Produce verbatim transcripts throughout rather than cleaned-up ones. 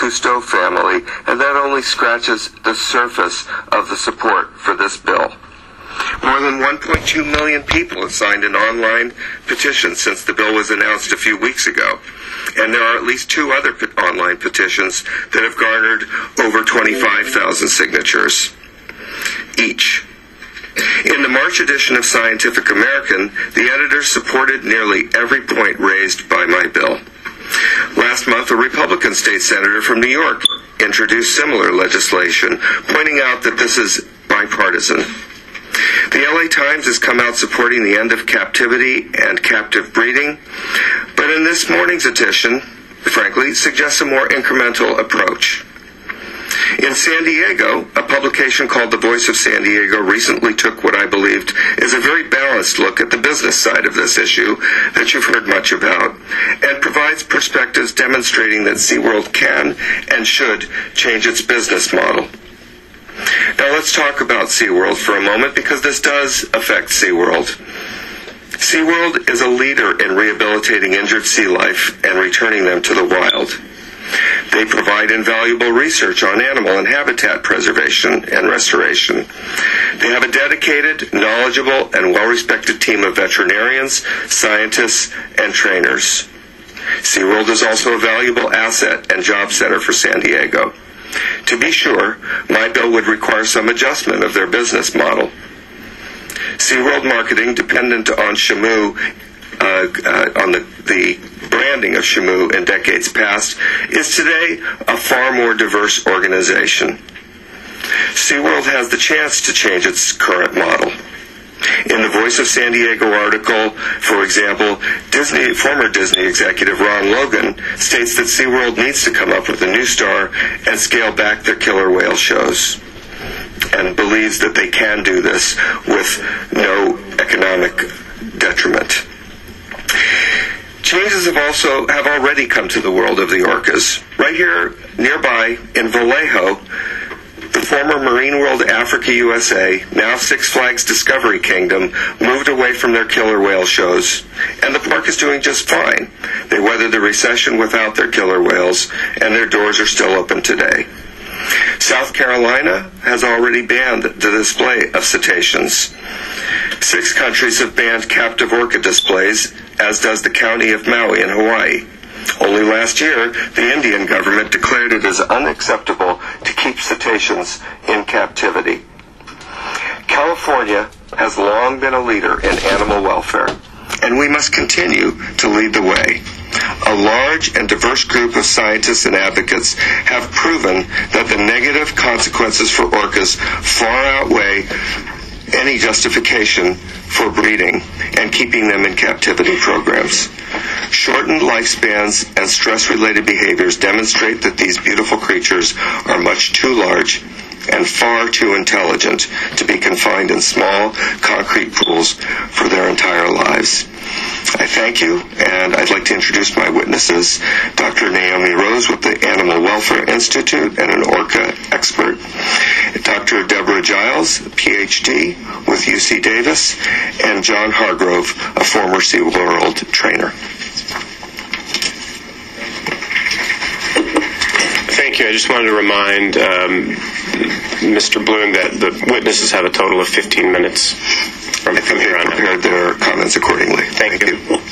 Cousteau family, and that only scratches the surface of the support for this bill. More than one point two million people have signed an online petition since the bill was announced a few weeks ago, and there are at least two other pe- online petitions that have garnered over twenty-five thousand signatures each. In the March edition of Scientific American, the editors supported nearly every point raised by my bill. Last month, a Republican state senator from New York introduced similar legislation, pointing out that this is bipartisan. The L A Times has come out supporting the end of captivity and captive breeding, but in this morning's edition, frankly, suggests a more incremental approach. In San Diego, a publication called The Voice of San Diego recently took what I believed is a very balanced look at the business side of this issue that you've heard much about, and provides perspectives demonstrating that SeaWorld can and should change its business model. Now let's talk about SeaWorld for a moment, because this does affect SeaWorld. SeaWorld is a leader in rehabilitating injured sea life and returning them to the wild. They provide invaluable research on animal and habitat preservation and restoration. They have a dedicated, knowledgeable, and well-respected team of veterinarians, scientists, and trainers. SeaWorld is also a valuable asset and job center for San Diego. To be sure, my bill would require some adjustment of their business model. SeaWorld marketing, dependent on Shamu, uh, uh, on the, the branding of Shamu in decades past, is today a far more diverse organization. SeaWorld has the chance to change its current model. In the Voice of San Diego article, for example, Disney, former Disney executive Ron Logan states that SeaWorld needs to come up with a new star and scale back their killer whale shows, and believes that they can do this with no economic detriment. Changes have also have already come to the world of the orcas. Right here nearby in Vallejo, the former Marine World Africa U S A, now Six Flags Discovery Kingdom, moved away from their killer whale shows, and the park is doing just fine. They weathered the recession without their killer whales, and their doors are still open today. South Carolina has already banned the display of cetaceans. Six countries have banned captive orca displays, as does the county of Maui in Hawaii. Only last year, the Indian government declared it as unacceptable to keep cetaceans in captivity. California has long been a leader in animal welfare, and we must continue to lead the way. A large and diverse group of scientists and advocates have proven that the negative consequences for orcas far outweigh any justification for breeding and keeping them in captivity programs. Shortened lifespans and stress-related behaviors demonstrate that these beautiful creatures are much too large and far too intelligent to be confined in small, concrete pools for their entire lives. I thank you, and I'd like to introduce my witnesses, Doctor Naomi Rose with the Animal Welfare Institute and an orca expert, Doctor Deborah Giles, P H D with U C Davis, and John Hargrove, a former SeaWorld trainer. Thank you. I just wanted to remind um, Mister Bloom that the witnesses have a total of fifteen minutes from, from here on out. Prepared their comments accordingly. Thank, Thank you. you.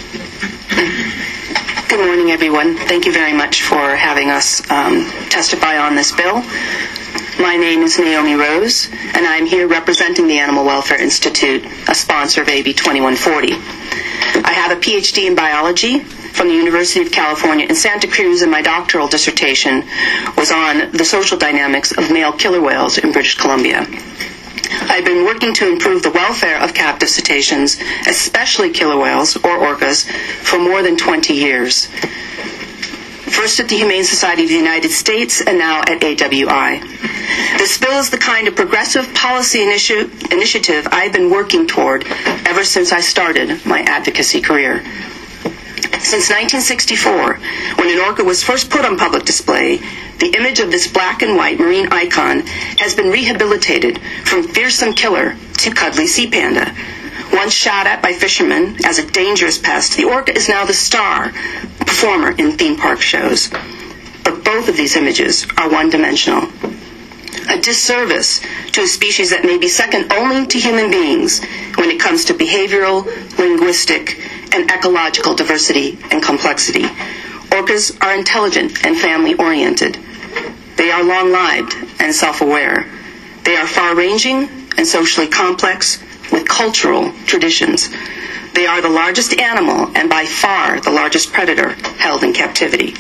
Good morning, everyone. Thank you very much for having us um, testify on this bill. My name is Naomi Rose, and I'm here representing the Animal Welfare Institute, a sponsor of A B twenty-one forty. I have a P H D in biology from the University of California in Santa Cruz, and my doctoral dissertation was on the social dynamics of male killer whales in British Columbia. I've been working to improve the welfare of captive cetaceans, especially killer whales or orcas, for more than twenty years. First at the Humane Society of the United States and now at A W I. This bill is the kind of progressive policy initi- initiative I've been working toward ever since I started my advocacy career. Since nineteen sixty-four, when an orca was first put on public display, the image of this black and white marine icon has been rehabilitated from fearsome killer to cuddly sea panda. Once shot at by fishermen as a dangerous pest, the orca is now the star performer in theme park shows. But both both of these images are one-dimensional. A disservice to a species that may be second only to human beings when it comes to behavioral, linguistic, and ecological diversity and complexity. Orcas are intelligent and family-oriented. They are long-lived and self-aware. They are far-ranging and socially complex with cultural traditions. They are the largest animal and by far the largest predator held in captivity.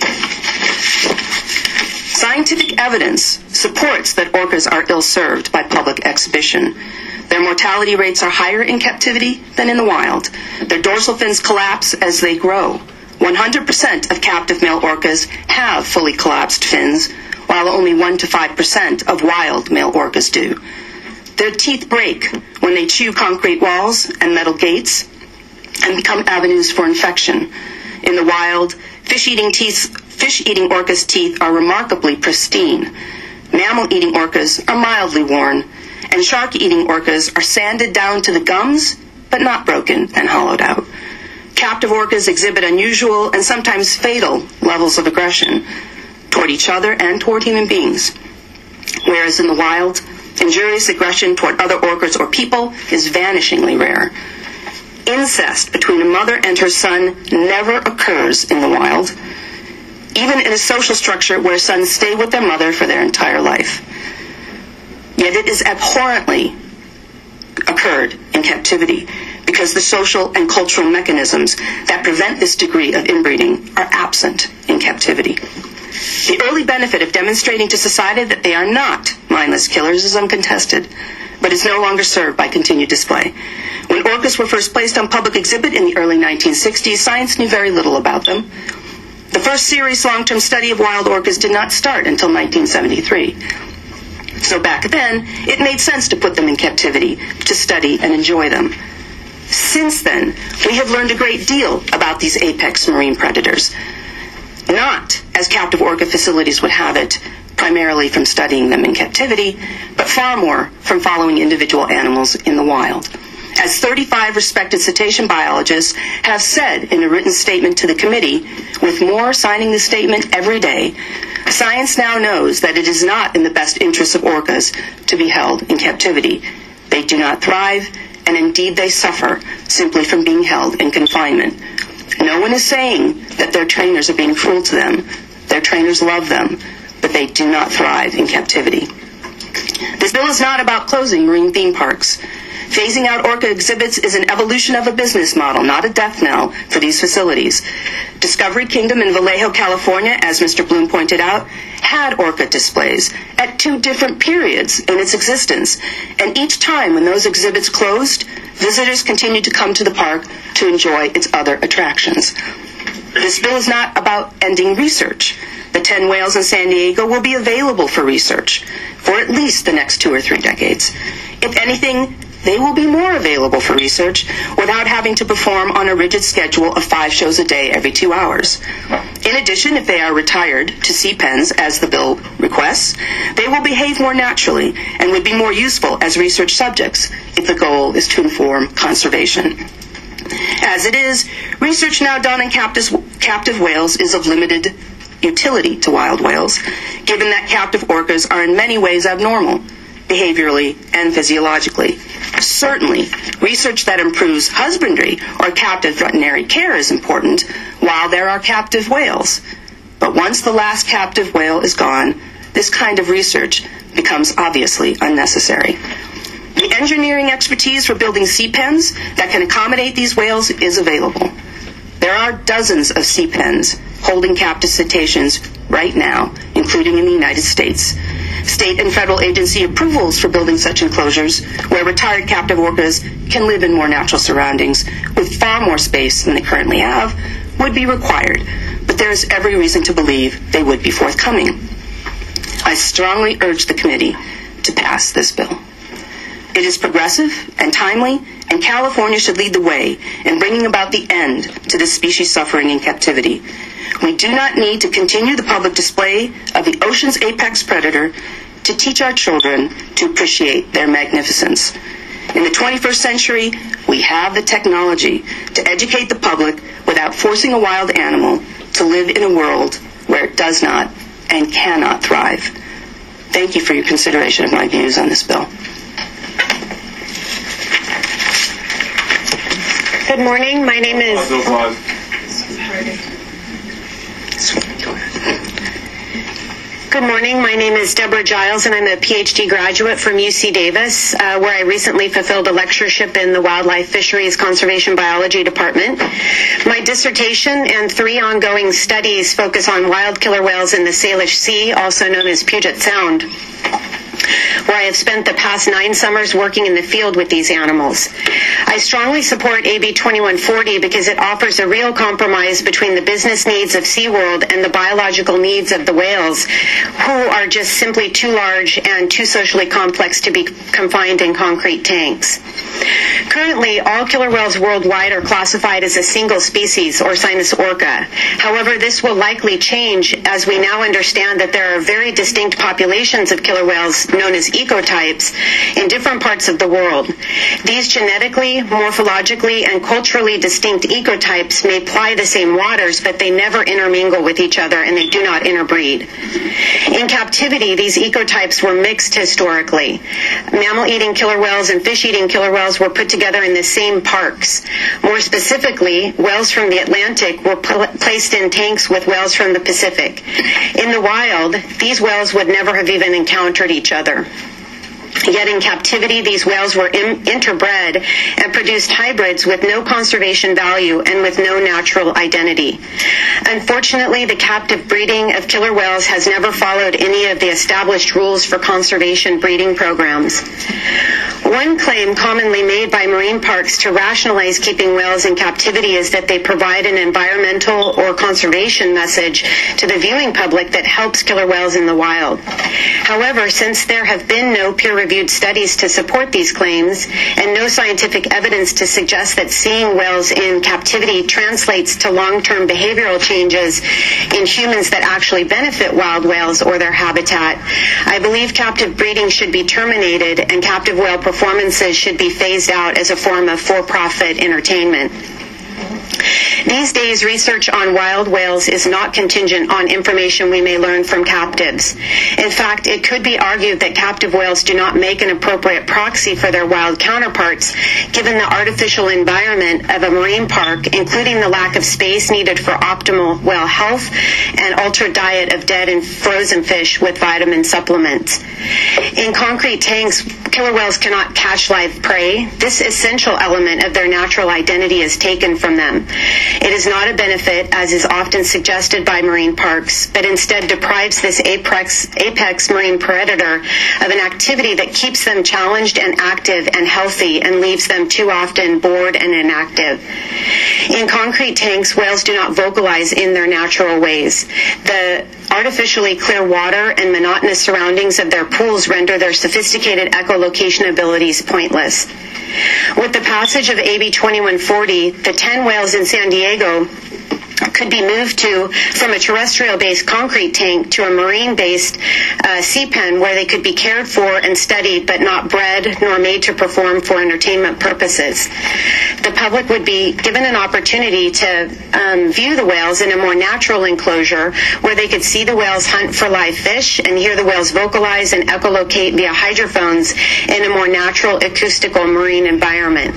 Scientific evidence supports that orcas are ill-served by public exhibition. Their mortality rates are higher in captivity than in the wild. Their dorsal fins collapse as they grow. one hundred percent of captive male orcas have fully collapsed fins, while only one to five percent of wild male orcas do. Their teeth break when they chew concrete walls and metal gates and become avenues for infection. In the wild, fish-eating teeth, fish-eating orcas' teeth are remarkably pristine. Mammal-eating orcas are mildly worn, and shark-eating orcas are sanded down to the gums, but not broken and hollowed out. Captive orcas exhibit unusual and sometimes fatal levels of aggression toward each other and toward human beings, whereas in the wild, injurious aggression toward other orcas or people is vanishingly rare. Incest between a mother and her son never occurs in the wild, even in a social structure where sons stay with their mother for their entire life. Yet it is abhorrently occurred in captivity because the social and cultural mechanisms that prevent this degree of inbreeding are absent in captivity. The early benefit of demonstrating to society that they are not mindless killers is uncontested, but is no longer served by continued display. When orcas were first placed on public exhibit in the early nineteen sixties, science knew very little about them. The first serious long-term study of wild orcas did not start until nineteen seventy-three. So back then, it made sense to put them in captivity, to study and enjoy them. Since then, we have learned a great deal about these apex marine predators. Not, as captive orca facilities would have it, primarily from studying them in captivity, but far more from following individual animals in the wild. As thirty-five respected cetacean biologists have said in a written statement to the committee, with more signing the statement every day, science now knows that it is not in the best interests of orcas to be held in captivity. They do not thrive, and indeed they suffer simply from being held in confinement. No one is saying that their trainers are being cruel to them. Their trainers love them, but they do not thrive in captivity. This bill is not about closing marine theme parks. Phasing out orca exhibits is an evolution of a business model, not a death knell for these facilities. Discovery Kingdom in Vallejo, California, as Mister Bloom pointed out, had orca displays at two different periods in its existence, and each time when those exhibits closed, visitors continued to come to the park to enjoy its other attractions. This bill is not about ending research. The ten whales in San Diego will be available for research for at least the next two or three decades. If anything, they will be more available for research without having to perform on a rigid schedule of five shows a day every two hours. In addition, if they are retired to sea pens, as the bill requests, they will behave more naturally and would be more useful as research subjects if the goal is to inform conservation. As it is, research now done on captive whales is of limited utility to wild whales, given that captive orcas are in many ways abnormal, behaviorally and physiologically. Certainly, research that improves husbandry or captive veterinary care is important while there are captive whales. But once the last captive whale is gone, this kind of research becomes obviously unnecessary. The engineering expertise for building sea pens that can accommodate these whales is available. There are dozens of sea pens holding captive cetaceans right now, including in the United States. State and federal agency approvals for building such enclosures, where retired captive orcas can live in more natural surroundings with far more space than they currently have, would be required, but there is every reason to believe they would be forthcoming. I strongly urge the committee to pass this bill. It is progressive and timely, and California should lead the way in bringing about the end to this species suffering in captivity. We do not need to continue the public display of the ocean's apex predator to teach our children to appreciate their magnificence. In the twenty-first century, we have the technology to educate the public without forcing a wild animal to live in a world where it does not and cannot thrive. Thank you for your consideration of my views on this bill. Good morning. My name is... Good morning. My name is Deborah Giles, and I'm a P H D graduate from U C Davis, uh, where I recently fulfilled a lectureship in the Wildlife Fisheries Conservation Biology Department. My dissertation and three ongoing studies focus on wild killer whales in the Salish Sea, also known as Puget Sound, where I have spent the past nine summers working in the field with these animals. I strongly support A B twenty-one forty because it offers a real compromise between the business needs of SeaWorld and the biological needs of the whales, who are just simply too large and too socially complex to be confined in concrete tanks. Currently, all killer whales worldwide are classified as a single species, or Orcinus orca. However, this will likely change as we now understand that there are very distinct populations of killer whales known as ecotypes in different parts of the world. These genetically, morphologically, and culturally distinct ecotypes may ply the same waters, but they never intermingle with each other and they do not interbreed. In captivity, these ecotypes were mixed historically. Mammal-eating killer whales and fish-eating killer whales were put together in the same parks. More specifically, whales from the Atlantic were pl- placed in tanks with whales from the Pacific. In the wild, these whales would never have even encountered each other. Yet in captivity, these whales were in- interbred and produced hybrids with no conservation value and with no natural identity. Unfortunately, the captive breeding of killer whales has never followed any of the established rules for conservation breeding programs. One claim commonly made by marine parks to rationalize keeping whales in captivity is that they provide an environmental or conservation message to the viewing public that helps killer whales in the wild. However, since there have been no peer-reviewed studies to support these claims and no scientific evidence to suggest that seeing whales in captivity translates to long-term behavioral changes in humans that actually benefit wild whales or their habitat, I believe captive breeding should be terminated and captive whale performances should be phased out as a form of for-profit entertainment. These days, research on wild whales is not contingent on information we may learn from captives. In fact, it could be argued that captive whales do not make an appropriate proxy for their wild counterparts, given the artificial environment of a marine park, including the lack of space needed for optimal whale health and altered diet of dead and frozen fish with vitamin supplements. In concrete tanks, killer whales cannot catch live prey. This essential element of their natural identity is taken from them. It is not a benefit, as is often suggested by marine parks, but instead deprives this apex, apex marine predator of an activity that keeps them challenged and active and healthy and leaves them too often bored and inactive. In concrete tanks, whales do not vocalize in their natural ways. The artificially clear water and monotonous surroundings of their pools render their sophisticated echolocation abilities pointless. With the passage of A B twenty-one forty, the ten whales in San Diego could be moved to from a terrestrial-based concrete tank to a marine-based uh, sea pen where they could be cared for and studied but not bred nor made to perform for entertainment purposes. The public would be given an opportunity to um, view the whales in a more natural enclosure where they could see the whales hunt for live fish and hear the whales vocalize and echolocate via hydrophones in a more natural acoustical marine environment.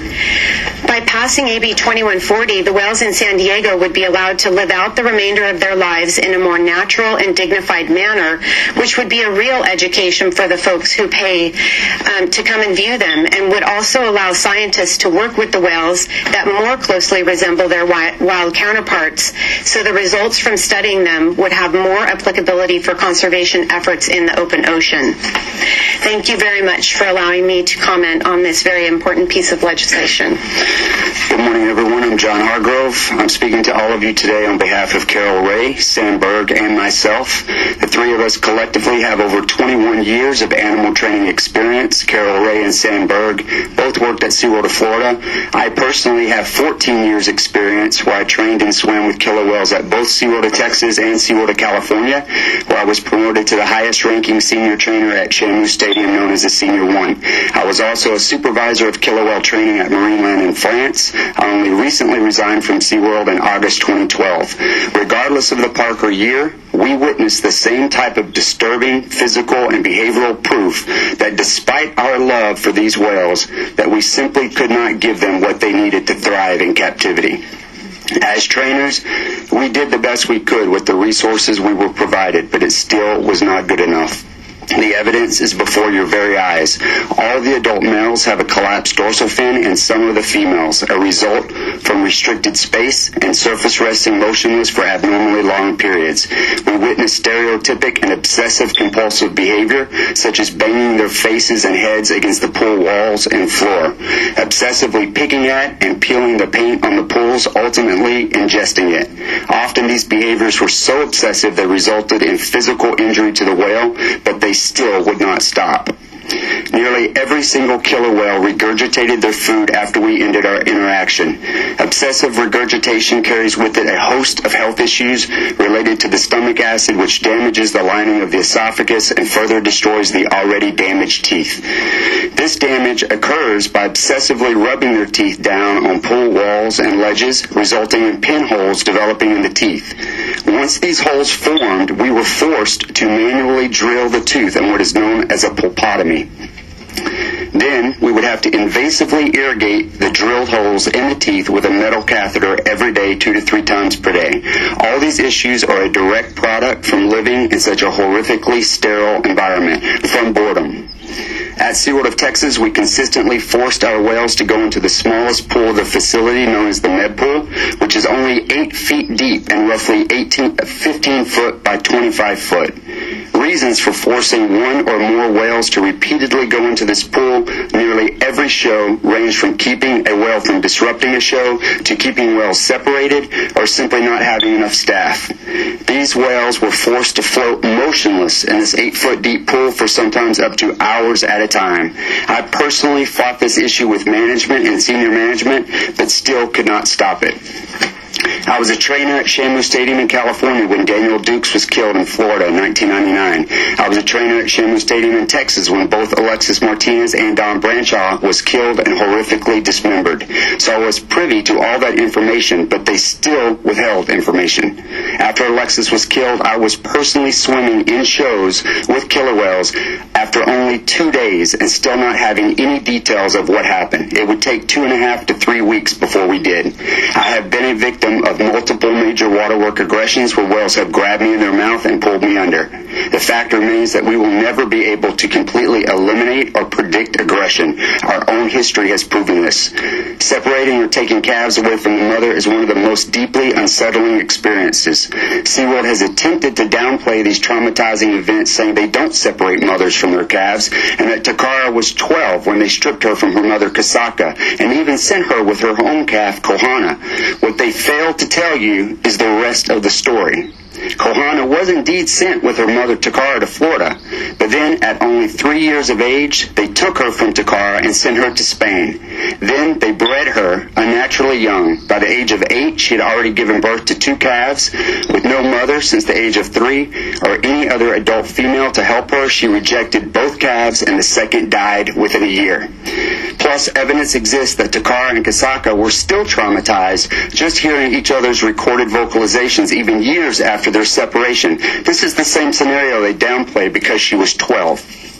By passing A B twenty-one forty, the whales in San Diego would be allowed to live out the remainder of their lives in a more natural and dignified manner, which would be a real education for the folks who pay um, to come and view them, and would also allow scientists to work with the whales that more closely resemble their wild counterparts, so the results from studying them would have more applicability for conservation efforts in the open ocean. Thank you very much for allowing me to comment on this very important piece of legislation. Good morning, everyone. I'm John Hargrove. I'm speaking to all of you today on behalf of Carol Ray, Sam Berg, and myself. The three of us collectively have over twenty-one years of animal training experience. Carol Ray and Sam Berg both worked at SeaWorld of Florida. I personally have fourteen years experience where I trained and swam with killer whales at both SeaWorld of Texas and SeaWorld of California, where I was promoted to the highest ranking senior trainer at Shamu Stadium, known as a Senior One. I was also a supervisor of killer whale training at Marineland in France. I only recently resigned from SeaWorld in August twenty twelve. Regardless of the park or year, we witnessed the same type of disturbing physical and behavioral proof that despite our love for these whales, that we simply could not give them what they needed to thrive in captivity. As trainers, we did the best we could with the resources we were provided, but it still was not good enough. The evidence is before your very eyes. All the adult males have a collapsed dorsal fin, and some of the females, a result from restricted space and surface resting motionless for abnormally long periods. We witness stereotypic and obsessive compulsive behavior, such as banging their faces and heads against the pool walls and floor, obsessively picking at and peeling the paint on the pools, ultimately ingesting it. Often these behaviors were so obsessive they resulted in physical injury to the whale, but they still would not stop. Nearly every single killer whale regurgitated their food after we ended our interaction. Obsessive regurgitation carries with it a host of health issues related to the stomach acid, which damages the lining of the esophagus and further destroys the already damaged teeth. This damage occurs by obsessively rubbing their teeth down on pool walls and ledges, resulting in pinholes developing in the teeth. Once these holes formed, we were forced to manually drill the tooth in what is known as a pulpotomy. Then we would have to invasively irrigate the drilled holes in the teeth with a metal catheter every day, two to three times per day. All these issues are a direct product from living in such a horrifically sterile environment, from boredom. At SeaWorld of Texas, we consistently forced our whales to go into the smallest pool of the facility, known as the Med Pool, which is only eight feet deep and roughly eighteen, fifteen foot by twenty-five foot. Reasons for forcing one or more whales to repeatedly go into this pool nearly every show range from keeping a whale from disrupting a show to keeping whales separated or simply not having enough staff. These whales were forced to float motionless in this eight-foot deep pool for sometimes up to hours at a time. I personally fought this issue with management and senior management, but still could not stop it. I was a trainer at Shamu Stadium in California when Daniel Dukes was killed in Florida in nineteen ninety-nine. I was a trainer at Shamu Stadium in Texas when both Alexis Martinez and Don Branshaw was killed and horrifically dismembered. So I was privy to all that information, but they still withheld information. After Alexis was killed, I was personally swimming in shows with killer whales after only two days and still not having any details of what happened. It would take two and a half to three weeks before we did. I have been a victim of multiple major waterwork aggressions where whales have grabbed me in their mouth and pulled me under. The fact remains that we will never be able to completely eliminate or predict aggression. Our own history has proven this. Separating or taking calves away from the mother is one of the most deeply unsettling experiences. SeaWorld has attempted to downplay these traumatizing events, saying they don't separate mothers from their calves, and that Takara was twelve when they stripped her from her mother Kasaka, and even sent her with her own calf, Kohana. What they failed to tell you is the rest of the story. Kohana was indeed sent with her mother Takara to Florida, but then at only three years of age, they took her from Takara and sent her to Spain. Then they bred her unnaturally young. By the age of eight, she had already given birth to two calves. With no mother since the age of three or any other adult female to help her, she rejected both calves and the second died within a year. Plus, evidence exists that Takara and Kasaka were still traumatized just hearing each other's recorded vocalizations even years after their separation. This is the same scenario they downplay because she was twelve.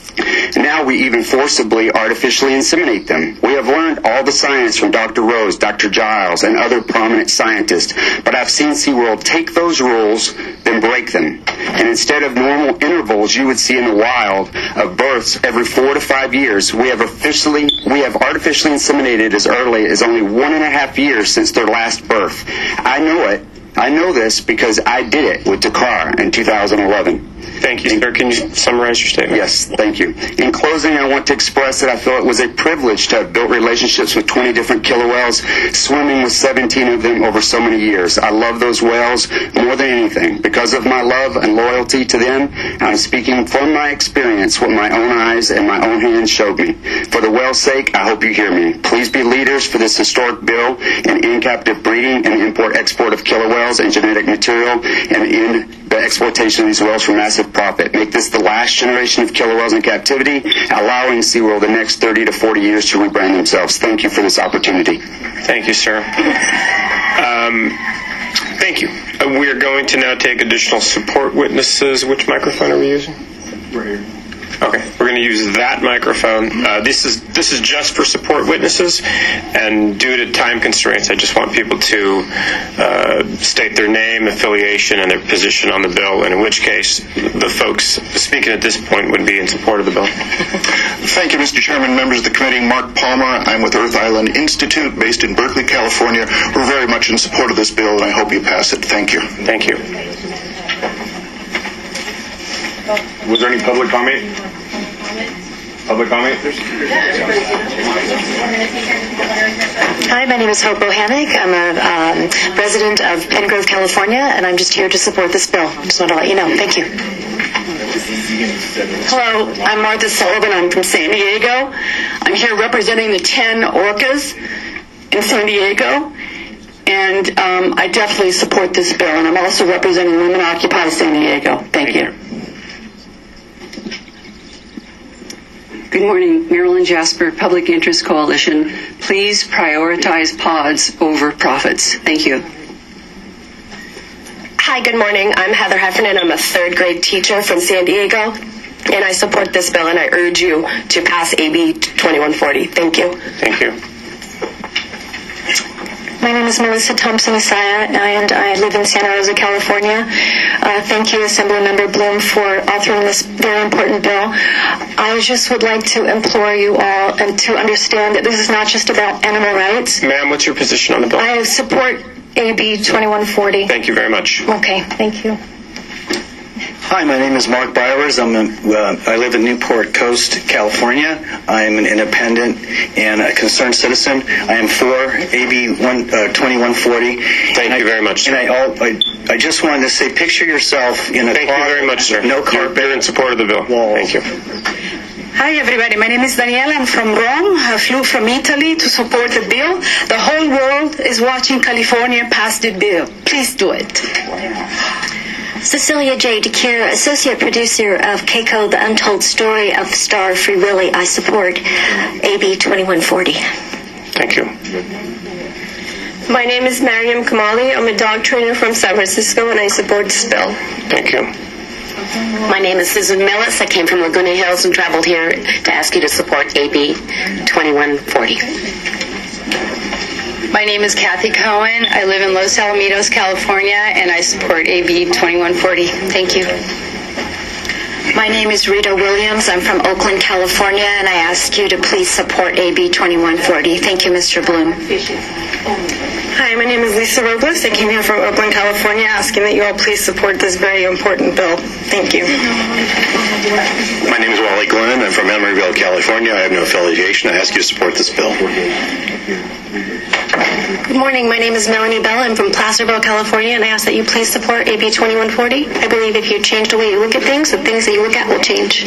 Now we even forcibly artificially inseminate them. We have learned all the science from Doctor Rose, Doctor Giles, and other prominent scientists, but I've seen SeaWorld take those rules, then break them. And instead of normal intervals you would see in the wild of births every four to five years, we have officially, we have artificially inseminated as early as only one and a half years since their last birth. I know it. I know this because I did it with Takara in two thousand eleven. Thank you, sir. Can you summarize your statement? Yes, thank you. In closing, I want to express that I feel it was a privilege to have built relationships with twenty different killer whales, swimming with seventeen of them over so many years. I love those whales more than anything. Because of my love and loyalty to them, I'm speaking from my experience, what my own eyes and my own hands showed me. For the whale's sake, I hope you hear me. Please be leaders for this historic bill and end captive breeding and import-export of killer whales and genetic material, and end the exploitation of these whales for massive profit. Make this the last generation of killer whales in captivity, allowing SeaWorld the next thirty to forty years to rebrand themselves. Thank you for this opportunity. Thank you, sir. Um, thank you. Uh, we are going to now take additional support witnesses. Which microphone are we using? Right here. Okay, we're going to use that microphone. Uh, this is this is just for support witnesses, and due to time constraints, I just want people to uh, state their name, affiliation, and their position on the bill, and in which case the folks speaking at this point would be in support of the bill. Thank you, Mister Chairman, members of the committee. Mark Palmer. I'm with Earth Island Institute, based in Berkeley, California. We're very much in support of this bill, and I hope you pass it. Thank you. Thank you. Was there any public comment? Public comment? Hi, my name is Hope Bohannick. I'm a um, resident of Pengrove, California, and I'm just here to support this bill. Just want to let you know. Thank you. Hello, I'm Martha Sullivan. I'm from San Diego. I'm here representing the ten orcas in San Diego, and um, I definitely support this bill, and I'm also representing Women Occupy San Diego. Thank you. Good morning, Marilyn Jasper, Public Interest Coalition. Please prioritize pods over profits. Thank you. Hi, good morning. I'm Heather Heffernan. I'm a third grade teacher from San Diego, and I support this bill, and I urge you to pass A B twenty-one forty. Thank you. Thank you. My name is Melissa Thompson-Isaiah, and I live in Santa Rosa, California. Uh, thank you, Assemblymember Bloom, for authoring this very important bill. I just would like to implore you all and to understand that this is not just about animal rights. Ma'am, what's your position on the bill? I support A B twenty-one forty. Thank you very much. Okay, thank you. Hi, my name is Mark Byers. I'm a, uh, I live in Newport Coast, California. I am an independent and a concerned citizen. I am for A B twenty-one forty. Thank and you I, very much. And I, I, I just wanted to say, picture yourself in a Thank car, you very much, sir. no carpet. You're in support of the bill. Walls. Thank you. Hi, everybody. My name is Daniela. I'm from Rome. I flew from Italy to support the bill. The whole world is watching California pass the bill. Please do it. Cecilia J. DeCure, Associate Producer of Keiko, The Untold Story of the Star Free Willy. I support A B twenty-one forty. Thank you. My name is Mariam Kamali. I'm a dog trainer from San Francisco, and I support this bill. Thank you. My name is Susan Millis. I came from Laguna Hills and traveled here to ask you to support A B twenty-one forty. My name is Kathy Cohen. I live in Los Alamitos, California, and I support A B twenty-one forty. Thank you. My name is Rita Williams. I'm from Oakland, California, and I ask you to please support A B twenty-one forty. Thank you, Mister Bloom. Hi, my name is Lisa Robles. I came here from Oakland, California, asking that you all please support this very important bill. Thank you. My name is Wally Glenn. I'm from Emeryville, California. I have no affiliation. I ask you to support this bill. Good morning. My name is Melanie Bell. I'm from Placerville, California, and I ask that you please support A B twenty-one forty. I believe if you change the way you look at things, the things that you look at will change.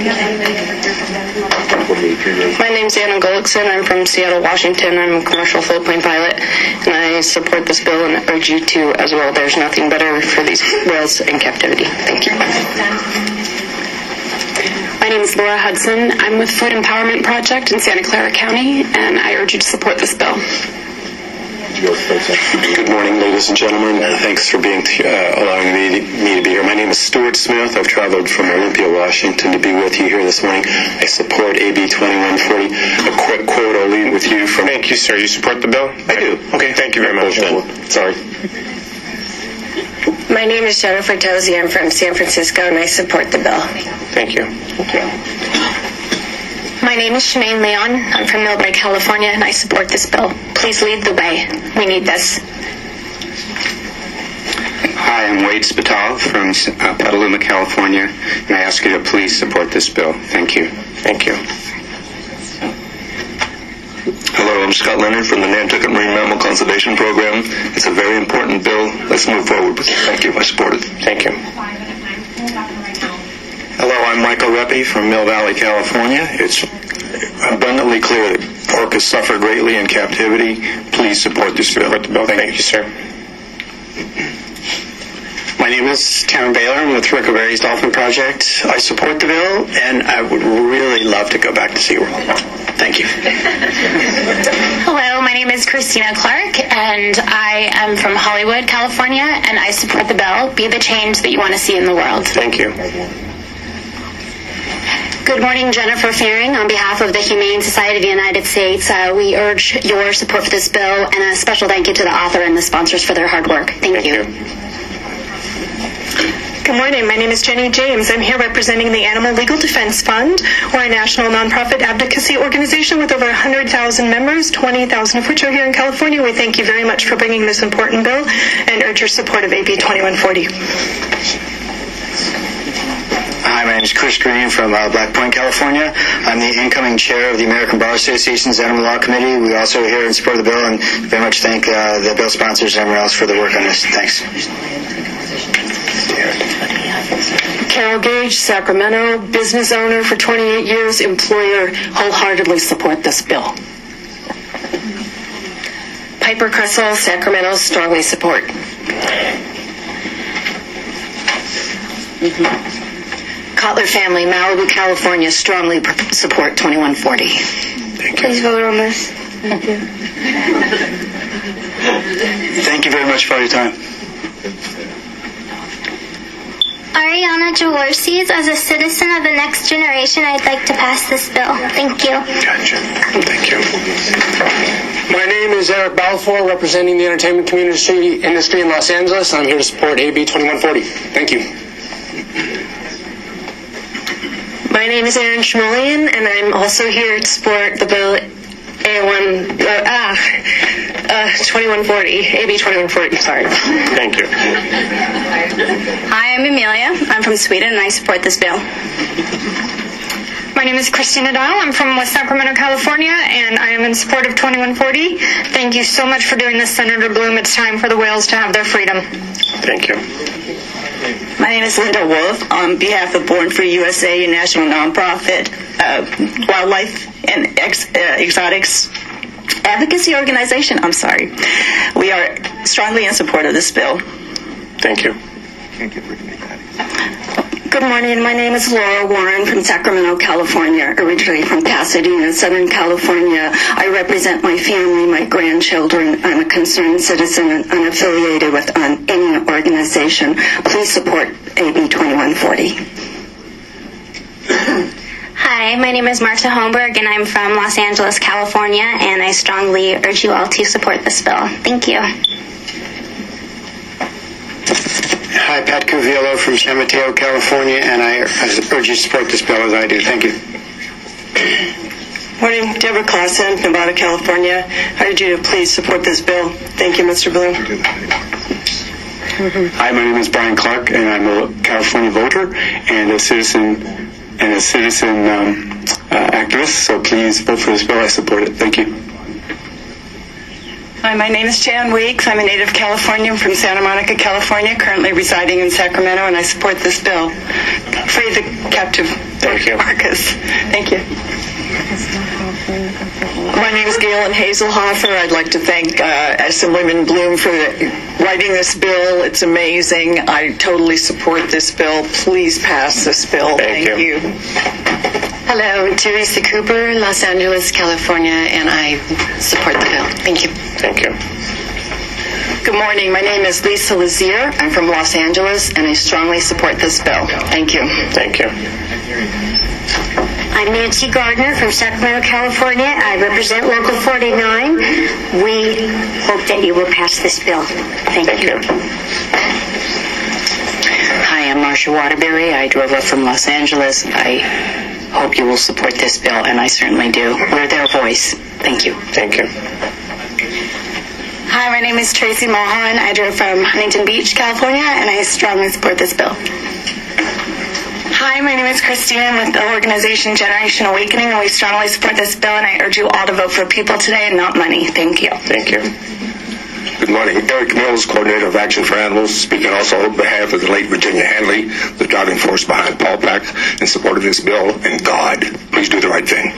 My name's Anna Gullickson. I'm from Seattle, Washington. I'm a commercial floatplane pilot, and I support this bill and urge you to as well. There's nothing better for these whales in captivity. Thank you. My name is Laura Hudson. I'm with Food Empowerment Project in Santa Clara County, and I urge you to support this bill. Good morning, ladies and gentlemen. Uh, thanks for being uh, allowing me, me to be here. My name is Stuart Smith. I've traveled from Olympia, Washington, to be with you here this morning. I support A B twenty-one forty. A quick quote I'll leave with you from... Thank you, sir. You support the bill? I do. Okay, thank you very much. Sorry. My name is Jennifer Dozie. I'm from San Francisco, and I support the bill. Thank you. Thank you. My name is Shemaine Leon. I'm from Millbrae, California, and I support this bill. Please lead the way. We need this. Hi, I'm Wade Spitall from uh, Petaluma, California, and I ask you to please support this bill. Thank you. Thank you. Hello, I'm Scott Leonard from the Nantucket Marine Mammal Conservation Program. It's a very important bill. Let's move forward with it. Thank you. I support it. Thank you. Hello, I'm Michael Reppy from Mill Valley, California. It's abundantly clear that orcas suffer greatly in captivity. Please support this bill. Support the bill. Thank, Thank you, sir. My name is Karen Baylor. I'm with Rico Berry's Dolphin Project. I support the bill, and I would really love to go back to SeaWorld. Thank you. Hello, my name is Christina Clark, and and I am from Hollywood, California, and I support the bill. Be the change that you want to see in the world. Thank you. Good morning, Jennifer Fearing. On behalf of the Humane Society of the United States, uh, we urge your support for this bill, and a special thank you to the author and the sponsors for their hard work. Thank, thank you. you. Good morning. My name is Jenny James. I'm here representing the Animal Legal Defense Fund. We're a national nonprofit advocacy organization with over one hundred thousand members, twenty thousand of which are here in California. We thank you very much for bringing this important bill and urge your support of A B twenty-one forty. Hi, my name is Chris Green from uh, Black Point, California. I'm the incoming chair of the American Bar Association's Animal Law Committee. We also are here in support of the bill and very much thank uh, the bill sponsors and everyone else for their work on this. Thanks. Carol Gage, Sacramento, business owner for twenty-eight years, employer, wholeheartedly support this bill. Piper Cresswell, Sacramento, strongly support. Mm-hmm. Cotler family, Malibu, California, strongly support twenty-one forty. Thank you. Please vote on this. Thank you. Thank you very much for your time. Ariana Jaworski, as a citizen of the next generation, I'd like to pass this bill. Thank you. Gotcha. Thank you. My name is Eric Balfour, representing the entertainment community industry in Los Angeles. I'm here to support A B twenty-one forty. Thank you. My name is Erin Schmullian, and I'm also here to support the bill A one, uh, ah, uh, twenty-one forty, A B twenty-one forty, sorry. Thank you. Hi, I'm Amelia. I'm from Sweden, and I support this bill. My name is Christina Dial. I'm from West Sacramento, California, and I am in support of twenty-one forty. Thank you so much for doing this, Senator Bloom. It's time for the whales to have their freedom. Thank you. My name is Linda Wolf. On behalf of Born Free U S A, a national nonprofit uh, wildlife and ex- uh, exotics advocacy organization, I'm sorry. We are strongly in support of this bill. Thank you. Thank you for doing that. Good morning. My name is Laura Warren from Sacramento, California, originally from Pasadena, Southern California. I represent my family, my grandchildren. I'm a concerned citizen and unaffiliated with um, any organization. Please support A B twenty-one forty. Hi, my name is Marta Holmberg, and I'm from Los Angeles, California, and I strongly urge you all to support this bill. Thank you. Hi, Pat Cuviello from San Mateo, California, and I urge you to support this bill as I do. Thank you. Morning, Deborah Clausen, Nevada, California. I urge you to please support this bill. Thank you, Mister Bloom. Hi, my name is Brian Clark, and I'm a California voter and a citizen and a citizen um, uh, activist. So please vote for this bill. I support it. Thank you. Hi, my name is Jan Weeks. I'm a native Californian from Santa Monica, California, currently residing in Sacramento, and I support this bill. Free the captive workers. Thank you. My name is Galen Hazelhofer. I'd like to thank uh, Assemblyman Bloom for writing this bill. It's amazing. I totally support this bill. Please pass this bill. Thank, thank you. you. Hello, Teresa Cooper, Los Angeles, California, and I support the bill. Thank you. Thank you. Good morning. My name is Lisa Lazier. I'm from Los Angeles, and I strongly support this bill. Thank you. Thank you. I'm Nancy Gardner from Sacramento, California. I represent Local forty-nine. We hope that you will pass this bill. Thank, Thank you. you. Hi, I'm Marcia Waterbury. I drove up from Los Angeles. I hope you will support this bill, and I certainly do. We're their voice. Thank you. Thank you. Hi, my name is Tracy Mulholland. I drove from Huntington Beach, California, and I strongly support this bill. Hi, my name is Christina with the organization Generation Awakening, and we strongly support this bill, and I urge you all to vote for people today and not money. Thank you. Thank you. Good morning. Eric Mills, Coordinator of Action for Animals, speaking also on behalf of the late Virginia Hanley, the driving force behind Paw Pack, in support of this bill, and God, please do the right thing.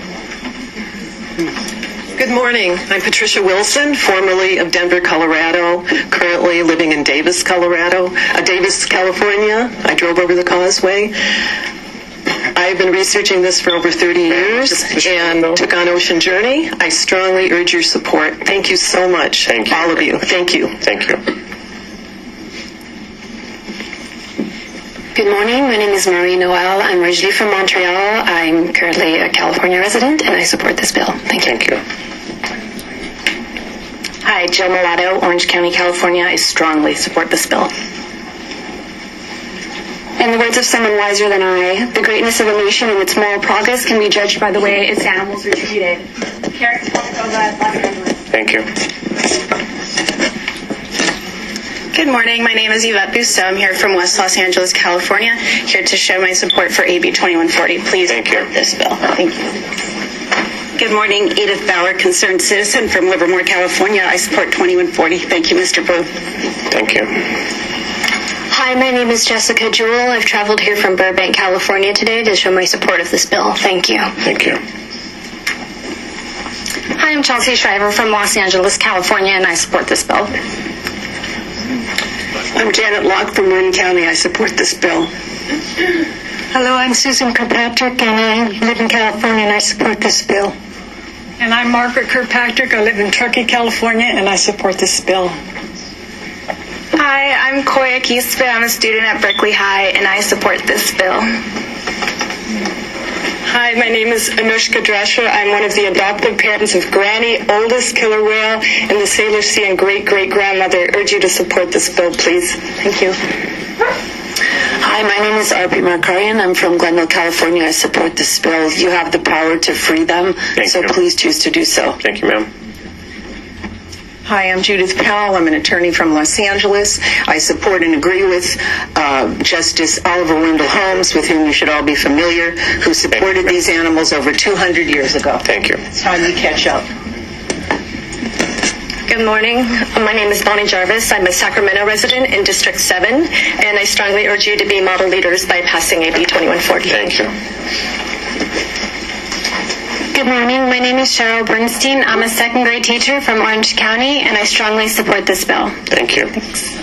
Good morning. I'm Patricia Wilson, formerly of Denver, Colorado, currently living in Davis, Colorado, uh, Davis, California. I drove over the causeway. I I've been researching this for over thirty years and took on Ocean Journey. I strongly urge your support. Thank you so much, Thank you. all of you. Thank you. Thank you. Good morning. My name is Marie Noel. I'm originally from Montreal. I'm currently a California resident, and I support this bill. Thank you. Thank you. Hi, Jill Mulatto, Orange County, California. I strongly support this bill. In the words of someone wiser than I, the greatness of a nation and its moral progress can be judged by the way its animals are treated. Thank you. Good morning. My name is Yvette Busto. I'm here from West Los Angeles, California, here to show my support for A B twenty-one forty. Please Thank support you. this bill. Thank you. Good morning. Edith Bauer, concerned citizen from Livermore, California. I support twenty-one forty. Thank you, Mister Boo. Thank you. Hi, my name is Jessica Jewell. I've traveled here from Burbank, California today to show my support of this bill. Thank you. Thank you. Hi, I'm Chelsea Shriver from Los Angeles, California, and I support this bill. I'm Janet Locke from Marin County. I support this bill. Hello, I'm Susan Kirkpatrick, and I live in California, and I support this bill. And I'm Margaret Kirkpatrick. I live in Truckee, California, and I support this bill. Hi, I'm Koya Kispe. I'm a student at Berkeley High, and I support this bill. Hi, my name is Anushka Drescher. I'm one of the adoptive parents of Granny, oldest killer whale in the Sailor Sea, and great-great-grandmother. I urge you to support this bill, please. Thank you. Hi, my name is R P Markarian. I'm from Glendale, California. I support this bill. You have the power to free them, Thank so you. please choose to do so. Thank you, ma'am. Hi, I'm Judith Powell. I'm an attorney from Los Angeles. I support and agree with uh, Justice Oliver Wendell Holmes, with whom you should all be familiar, who supported these animals over two hundred years ago. Thank you. It's time you catch up. Good morning. My name is Bonnie Jarvis. I'm a Sacramento resident in District seven, and I strongly urge you to be model leaders by passing A B twenty-one forty. Thank you. Good morning. My name is Cheryl Bernstein. I'm a second grade teacher from Orange County, and I strongly support this bill. Thank you.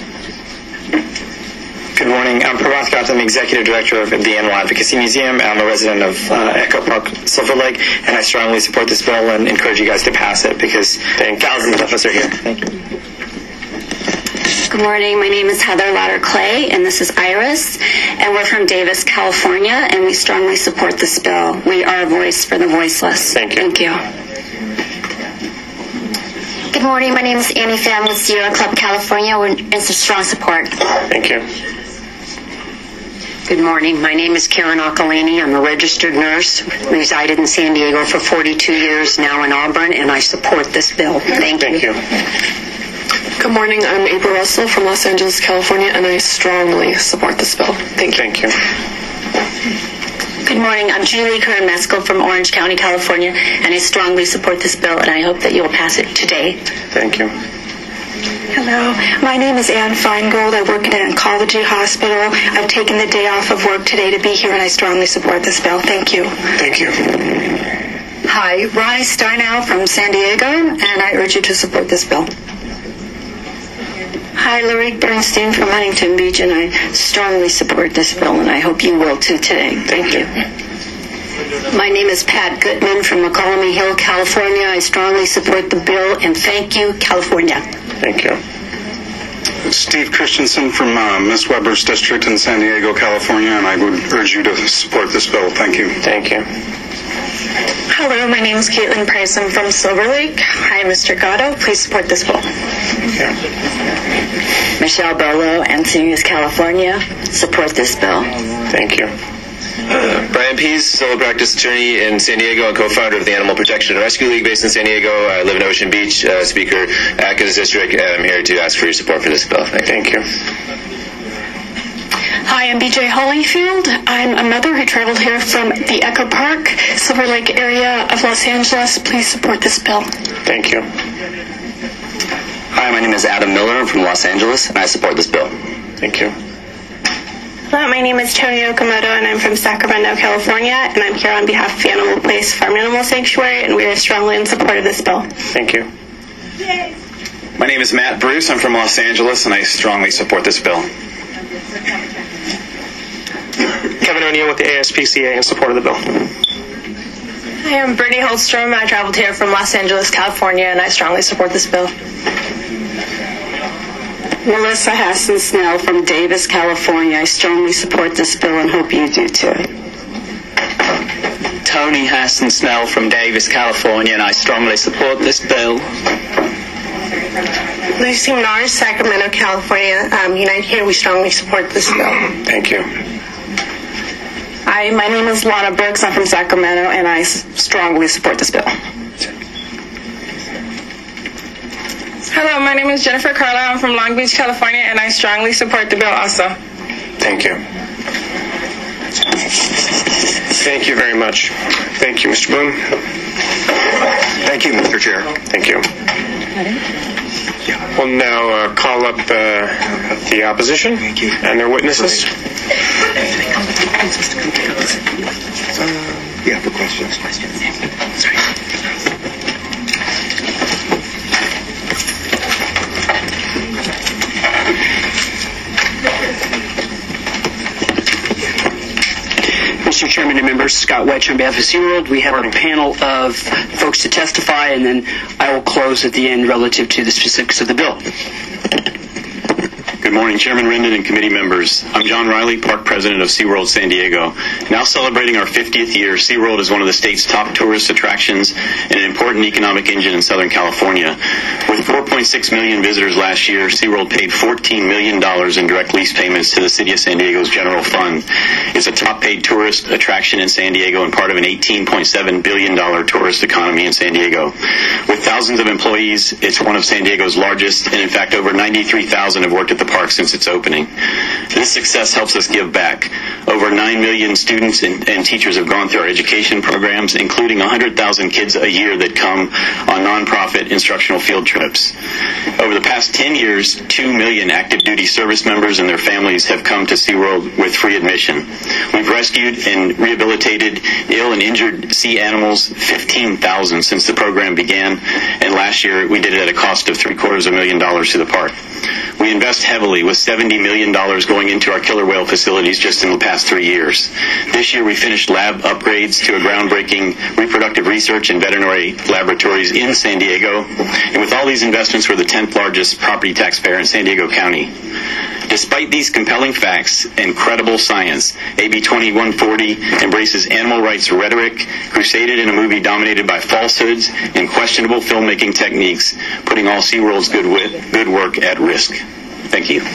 Good morning. I'm Prabhat Gautam, I'm the Executive Director of the Animal Advocacy Museum. I'm a resident of uh, Echo Park, Silver Lake, and I strongly support this bill and encourage you guys to pass it because thousands of us are here. Thank you. Good morning. My name is Heather Lauder Clay, and this is Iris, and we're from Davis, California, and we strongly support this bill. We are a voice for the voiceless. Thank you. Thank you. Good morning. My name is Annie Pham with Sierra Club, California. It's a strong support. Thank you. Good morning. My name is Karen Occolini. I'm a registered nurse, resided in San Diego for forty-two years, now in Auburn, and I support this bill. Thank you. Thank you. Good morning. I'm April Russell from Los Angeles, California, and I strongly support this bill. Thank you. Thank you. Good morning. I'm Julie Curran-Meskel from Orange County, California, and I strongly support this bill, and I hope that you will pass it today. Thank you. Hello, my name is Ann Feingold. I work in an oncology hospital. I've taken the day off of work today to be here, and I strongly support this bill. Thank you. Thank you. Hi, Ronnie Steinow from San Diego, and I urge you to support this bill. Hi, Lorique Bernstein from Huntington Beach, and I strongly support this bill, and I hope you will too today. Thank you. My name is Pat Gutman from McCallum Hill, California. I strongly support the bill, and thank you, California. Thank you. Steve Christensen from uh, Miss Weber's district in San Diego, California, and I would urge you to support this bill. Thank you. Thank you. Hello, my name is Caitlin Price. I'm from Silver Lake. Hi, Mister Gatto. Please support this bill. Yeah. Michelle Bolo, Encinitas, California. Support this bill. Thank you. Uh, Brian Pease, solo practice attorney in San Diego and co-founder of the Animal Protection and Rescue League based in San Diego. I live in Ocean Beach, uh, speaker at Atkiss District, and I'm here to ask for your support for this bill. Thank, Thank you. Hi, I'm B J Holyfield. I'm a mother who traveled here from the Echo Park, Silver Lake area of Los Angeles. Please support this bill. Thank you. Hi, my name is Adam Miller. I'm from Los Angeles, and I support this bill. Thank you. Hello, my name is Tony Okamoto, and I'm from Sacramento, California, and I'm here on behalf of Animal Place Farm Animal Sanctuary, and we are strongly in support of this bill. Thank you. Yay. My name is Matt Bruce. I'm from Los Angeles, and I strongly support this bill. Kevin O'Neill with the A S P C A in support of the bill. Hi, I'm Brittany Holstrom. I traveled here from Los Angeles, California, and I strongly support this bill. Melissa Hassan Snell from Davis, California. I strongly support this bill and hope you do too. Tony Hassan Snell from Davis, California, and I strongly support this bill. Lucy Nars, Sacramento, California. Um, United Here, we strongly support this bill. Thank you. Hi, my name is Lana Brooks. I'm from Sacramento, and I s- strongly support this bill. Hello, my name is Jennifer Carlisle. I'm from Long Beach, California, and I strongly support the bill also. Thank you. Thank you very much. Thank you, Mister Bloom. Thank you, Mister Chair. Thank you. We'll now uh, call up uh, the opposition and their witnesses. Yeah, for questions. Mister Chairman and members, Scott Wedge on behalf of SeaWorld. We have our panel of folks to testify, and then I will close at the end relative to the specifics of the bill. Good morning, Chairman Rendon and committee members. I'm John Riley, Park President of SeaWorld San Diego. Now celebrating our fiftieth year, SeaWorld is one of the state's top tourist attractions and an important economic engine in Southern California. With four point six million visitors last year, SeaWorld paid fourteen million dollars in direct lease payments to the City of San Diego's general fund. It's a top-paid tourist attraction in San Diego and part of an eighteen point seven billion dollars tourist economy in San Diego. With thousands of employees, it's one of San Diego's largest, and in fact, over ninety-three thousand have worked at the park since its opening. This success helps us give back. Over nine million students and, and teachers have gone through our education programs, including one hundred thousand kids a year that come on nonprofit instructional field trips. Over the past ten years, two million active duty service members and their families have come to SeaWorld with free admission. We've rescued and rehabilitated ill and injured sea animals, fifteen thousand since the program began, and last year we did it at a cost of three quarters of a million dollars to the park. We invest heavily with seventy million dollars going into our killer whale facilities just in the past three years. This year we finished lab upgrades to a groundbreaking reproductive research and veterinary laboratories in San Diego. And with all these investments, we're the tenth largest property taxpayer in San Diego County. Despite these compelling facts and credible science, A B twenty-one forty embraces animal rights rhetoric, crusaded in a movie dominated by falsehoods and questionable filmmaking techniques, putting all SeaWorld's good, wit, good work at risk. Thank you.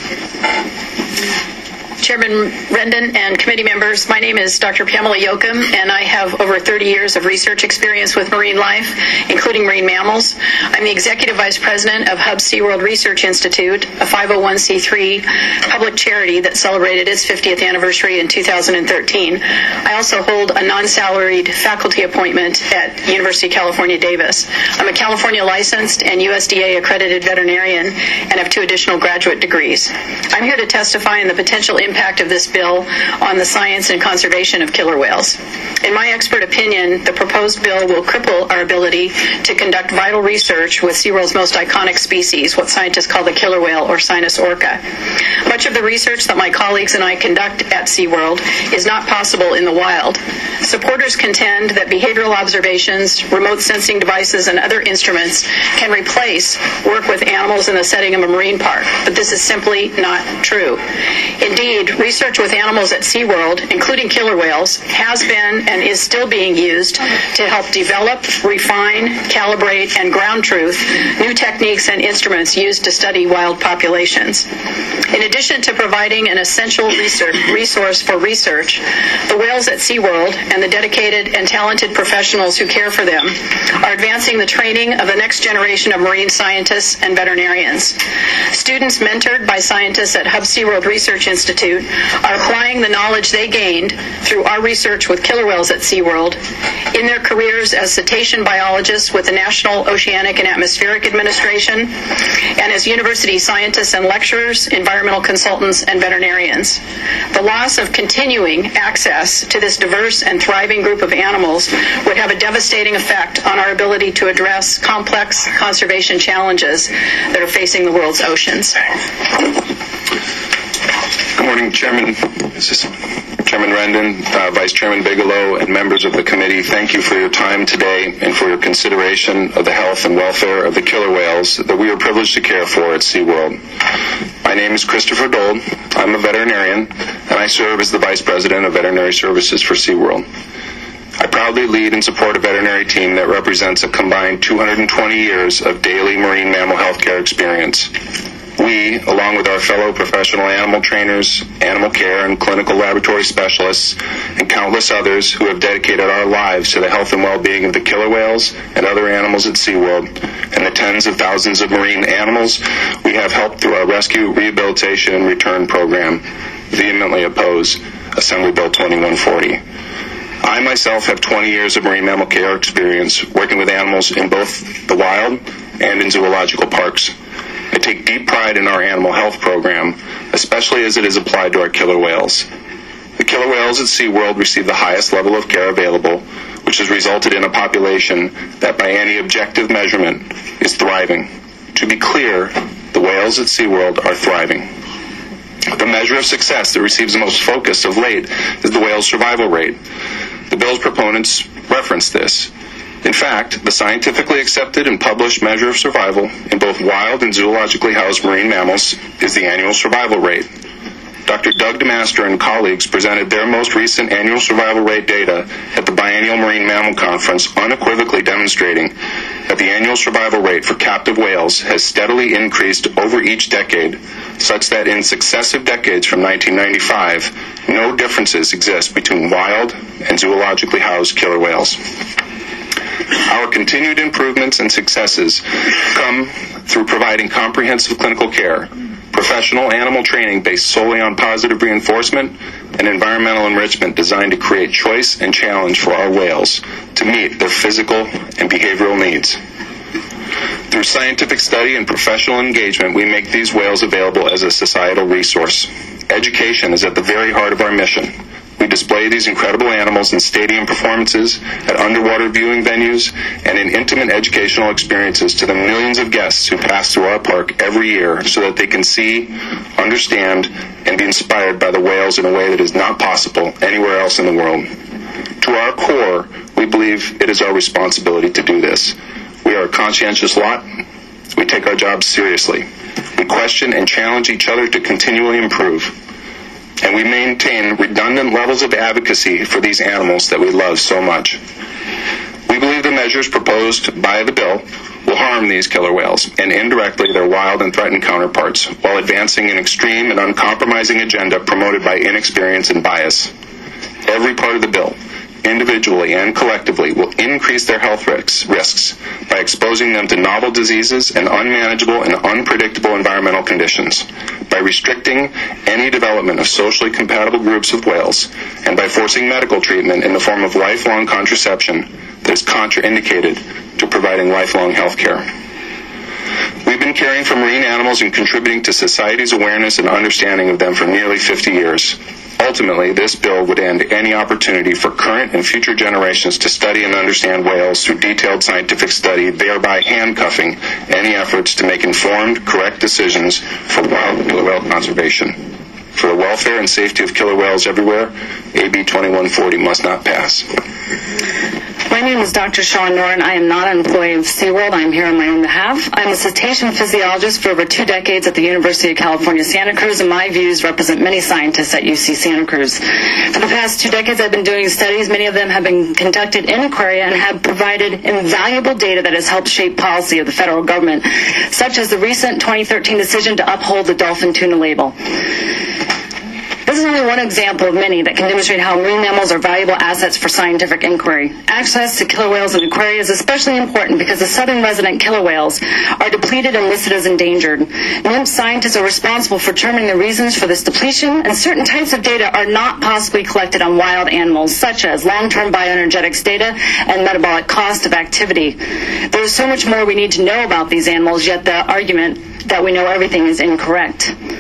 Chairman Rendon and committee members, my name is Doctor Pamela Yoakum, and I have over thirty years of research experience with marine life, including marine mammals. I'm the Executive Vice President of Hub SeaWorld Research Institute, a five oh one c three public charity that celebrated its fiftieth anniversary in two thousand thirteen. I also hold a non-salaried faculty appointment at University of California, Davis. I'm a California licensed and U S D A accredited veterinarian and have two additional graduate degrees. I'm here to testify on the potential impact impact of this bill on the science and conservation of killer whales. In my expert opinion, the proposed bill will cripple our ability to conduct vital research with SeaWorld's most iconic species, what scientists call the killer whale, or Sinus orca. Much of the research that my colleagues and I conduct at SeaWorld is not possible in the wild. Supporters contend that behavioral observations, remote sensing devices, and other instruments can replace work with animals in the setting of a marine park, but this is simply not true. Indeed, research with animals at SeaWorld, including killer whales, has been and is still being used to help develop, refine, calibrate, and ground truth new techniques and instruments used to study wild populations. In addition to providing an essential research, resource for research, the whales at SeaWorld and the dedicated and talented professionals who care for them are advancing the training of the next generation of marine scientists and veterinarians. Students mentored by scientists at Hub SeaWorld Research Institute are applying the knowledge they gained through our research with killer whales at SeaWorld in their careers as cetacean biologists with the National Oceanic and Atmospheric Administration and as university scientists and lecturers, environmental consultants, and veterinarians. The loss of continuing access to this diverse and thriving group of animals would have a devastating effect on our ability to address complex conservation challenges that are facing the world's oceans. Good morning, Chairman. Is this Chairman Chairman Rendon, uh, Vice Chairman Bigelow, and members of the committee, thank you for your time today and for your consideration of the health and welfare of the killer whales that we are privileged to care for at SeaWorld. My name is Christopher Dold. I'm a veterinarian, and I serve as the Vice President of Veterinary Services for SeaWorld. I proudly lead and support a veterinary team that represents a combined two hundred twenty years of daily marine mammal health care experience. We, along with our fellow professional animal trainers, animal care and clinical laboratory specialists, and countless others who have dedicated our lives to the health and well-being of the killer whales and other animals at SeaWorld, and the tens of thousands of marine animals we have helped through our rescue, rehabilitation, and return program, vehemently oppose Assembly Bill twenty-one forty. I myself have twenty years of marine mammal care experience working with animals in both the wild and in zoological parks. I take deep pride in our animal health program, especially as it is applied to our killer whales. The killer whales at SeaWorld receive the highest level of care available, which has resulted in a population that by any objective measurement is thriving. To be clear, the whales at SeaWorld are thriving. The measure of success that receives the most focus of late is the whale's survival rate. The bill's proponents reference this. In fact, the scientifically accepted and published measure of survival in both wild and zoologically housed marine mammals is the annual survival rate. Doctor Doug DeMaster and colleagues presented their most recent annual survival rate data at the Biennial Marine Mammal Conference, unequivocally demonstrating that the annual survival rate for captive whales has steadily increased over each decade, such that in successive decades from nineteen ninety-five, no differences exist between wild and zoologically housed killer whales. Our continued improvements and successes come through providing comprehensive clinical care, professional animal training based solely on positive reinforcement, and environmental enrichment designed to create choice and challenge for our whales to meet their physical and behavioral needs. Through scientific study and professional engagement, we make these whales available as a societal resource. Education is at the very heart of our mission. We display these incredible animals in stadium performances, at underwater viewing venues, and in intimate educational experiences to the millions of guests who pass through our park every year so that they can see, understand, and be inspired by the whales in a way that is not possible anywhere else in the world. To our core, we believe it is our responsibility to do this. We are a conscientious lot. We take our jobs seriously. We question and challenge each other to continually improve. And we maintain redundant levels of advocacy for these animals that we love so much. We believe the measures proposed by the bill will harm these killer whales and indirectly their wild and threatened counterparts while advancing an extreme and uncompromising agenda promoted by inexperience and bias. Every part of the bill, individually and collectively, will increase their health risks, risks by exposing them to novel diseases and unmanageable and unpredictable environmental conditions, by restricting any development of socially compatible groups of whales, and by forcing medical treatment in the form of lifelong contraception that is contraindicated to providing lifelong health care. We've been caring for marine animals and contributing to society's awareness and understanding of them for nearly fifty years. Ultimately, this bill would end any opportunity for current and future generations to study and understand whales through detailed scientific study, thereby handcuffing any efforts to make informed, correct decisions for wild killer whale conservation. For the welfare and safety of killer whales everywhere, A B twenty-one forty must not pass. My name is Doctor Sean Norton. I am not an employee of SeaWorld. I am here on my own behalf. I'm a cetacean physiologist for over two decades at the University of California, Santa Cruz, and my views represent many scientists at U C Santa Cruz. For the past two decades, I've been doing studies. Many of them have been conducted in aquaria and have provided invaluable data that has helped shape policy of the federal government, such as the recent twenty thirteen decision to uphold the dolphin tuna label. This is only one example of many that can demonstrate how marine mammals are valuable assets for scientific inquiry. Access to killer whales in aquaria is especially important because the southern resident killer whales are depleted and listed as endangered. NIMS scientists are responsible for determining the reasons for this depletion, and certain types of data are not possibly collected on wild animals, such as long-term bioenergetics data and metabolic cost of activity. There is so much more we need to know about these animals, yet the argument that we know everything is incorrect.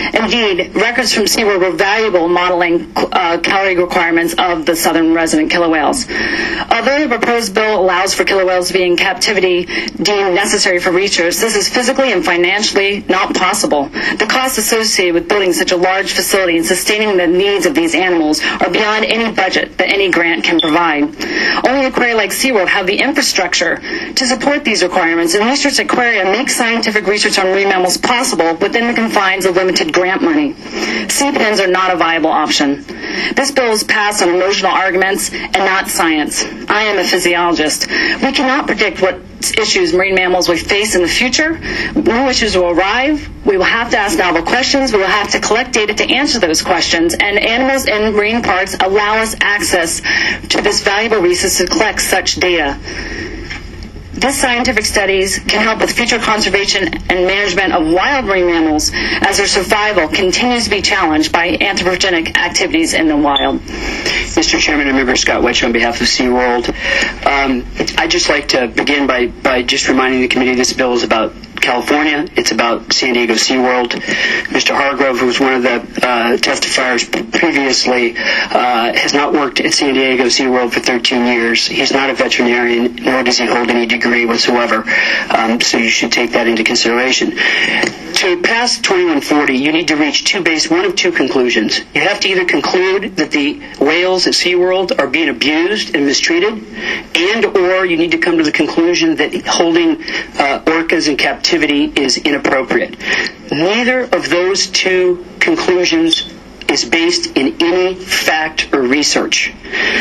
Indeed, records from SeaWorld were valuable in modeling uh, calorie requirements of the southern resident killer whales. Although the proposed bill allows for killer whales to be in captivity deemed necessary for research, this is physically and financially not possible. The costs associated with building such a large facility and sustaining the needs of these animals are beyond any budget that any grant can provide. Only aquaria like SeaWorld have the infrastructure to support these requirements, and research aquaria makes scientific research on marine mammals possible within the confines of limited grant money. Sea pens are not a viable option. This bill is passed on emotional arguments and not science. I am a physiologist. We cannot predict what issues marine mammals will face in the future. New issues will arrive. We will have to ask novel questions. We will have to collect data to answer those questions. And animals in marine parks allow us access to this valuable resource to collect such data. This scientific studies can help with future conservation and management of wild marine mammals as their survival continues to be challenged by anthropogenic activities in the wild. Mister Chairman and Member Scott Wetch on behalf of SeaWorld. Um, I'd just like to begin by, by just reminding the committee this bill is about California. It's about San Diego SeaWorld. Mister Hargrove, who was one of the uh, testifiers previously, uh, has not worked at San Diego SeaWorld for thirteen years. He's not a veterinarian, nor does he hold any degree whatsoever. Um, so you should take that into consideration. To pass twenty-one forty, you need to reach two base, one of two conclusions. You have to either conclude that the whales at SeaWorld are being abused and mistreated, and or you need to come to the conclusion that holding uh, orcas in captivity is inappropriate. Neither of those two conclusions is based in any fact or research.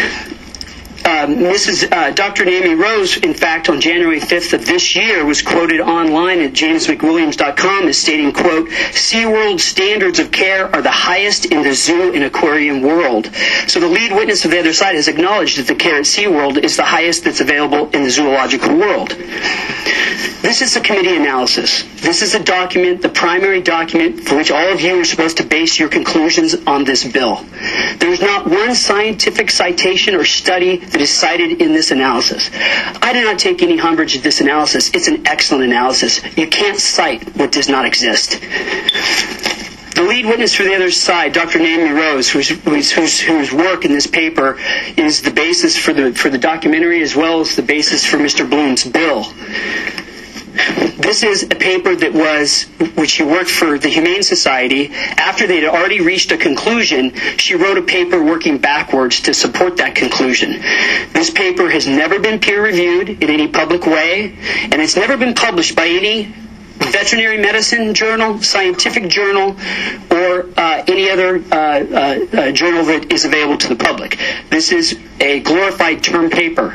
Um, Missus Uh, Doctor Naomi Rose, in fact, on January fifth of this year, was quoted online at james mcwilliams dot com as stating, quote, SeaWorld standards of care are the highest in the zoo and aquarium world. So the lead witness of the other side has acknowledged that the care at SeaWorld is the highest that's available in the zoological world. This is a committee analysis. This is a document, the primary document for which all of you are supposed to base your conclusions on this bill. There is not one scientific citation or study that is cited in this analysis. I do not take any umbrage at this analysis. It's an excellent analysis. You can't cite what does not exist. The lead witness for the other side, Doctor Naomi Rose, whose, whose, whose, whose work in this paper is the basis for the, for the documentary as well as the basis for Mister Bloom's bill. This is a paper that was, which she worked for the Humane Society. After they had already reached a conclusion, she wrote a paper working backwards to support that conclusion. This paper has never been peer-reviewed in any public way, and it's never been published by any veterinary medicine journal, scientific journal, or uh, any other uh, uh, uh, journal that is available to the public. This is a glorified term paper.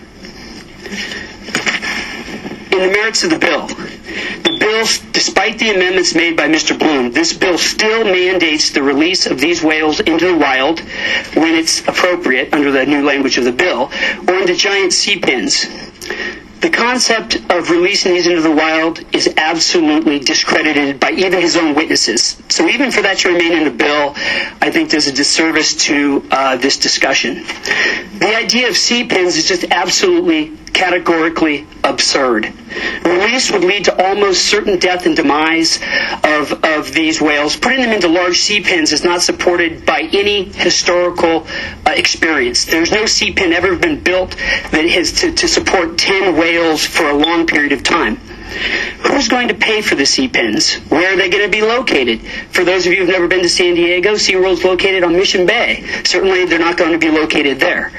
In the merits of the bill, the bill, despite the amendments made by Mister Bloom, this bill still mandates the release of these whales into the wild when it's appropriate under the new language of the bill, or into giant sea pens. The concept of releasing these into the wild is absolutely discredited by even his own witnesses. So even for that to remain in the bill, I think there's a disservice to uh, this discussion. The idea of sea pens is just absolutely categorically absurd. Release would lead to almost certain death and demise of, of these whales. Putting them into large sea pens is not supported by any historical uh, experience. There's no sea pen ever been built that has to, to support ten whales for a long period of time. Who's going to pay for the sea pens? Where are they going to be located? For those of you who've never been to San Diego, SeaWorld's located on Mission Bay. Certainly they're not going to be located there.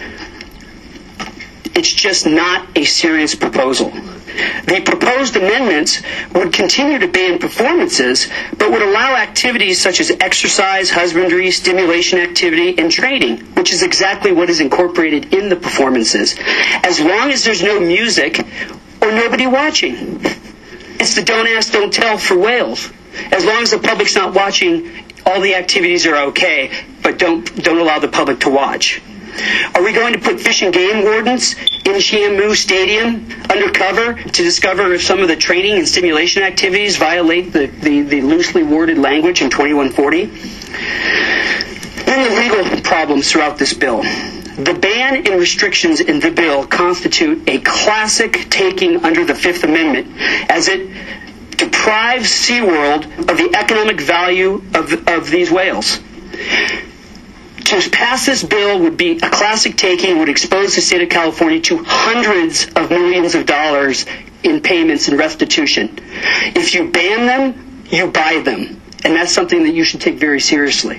It's just not a serious proposal. The proposed amendments would continue to ban performances, but would allow activities such as exercise, husbandry, stimulation activity, and trading, which is exactly what is incorporated in the performances, as long as there's no music or nobody watching. It's the don't ask, don't tell for whales. As long as the public's not watching, all the activities are okay, but don't don't allow the public to watch. Are we going to put fish and game wardens in Shamu Stadium undercover to discover if some of the training and stimulation activities violate the, the, the loosely worded language in twenty-one forty? Then the legal problems throughout this bill. The ban and restrictions in the bill constitute a classic taking under the Fifth Amendment, as it deprives SeaWorld of the economic value of, of these whales. To pass this bill would be a classic taking, would expose the state of California to hundreds of millions of dollars in payments and restitution. If you ban them, you buy them. And that's something that you should take very seriously.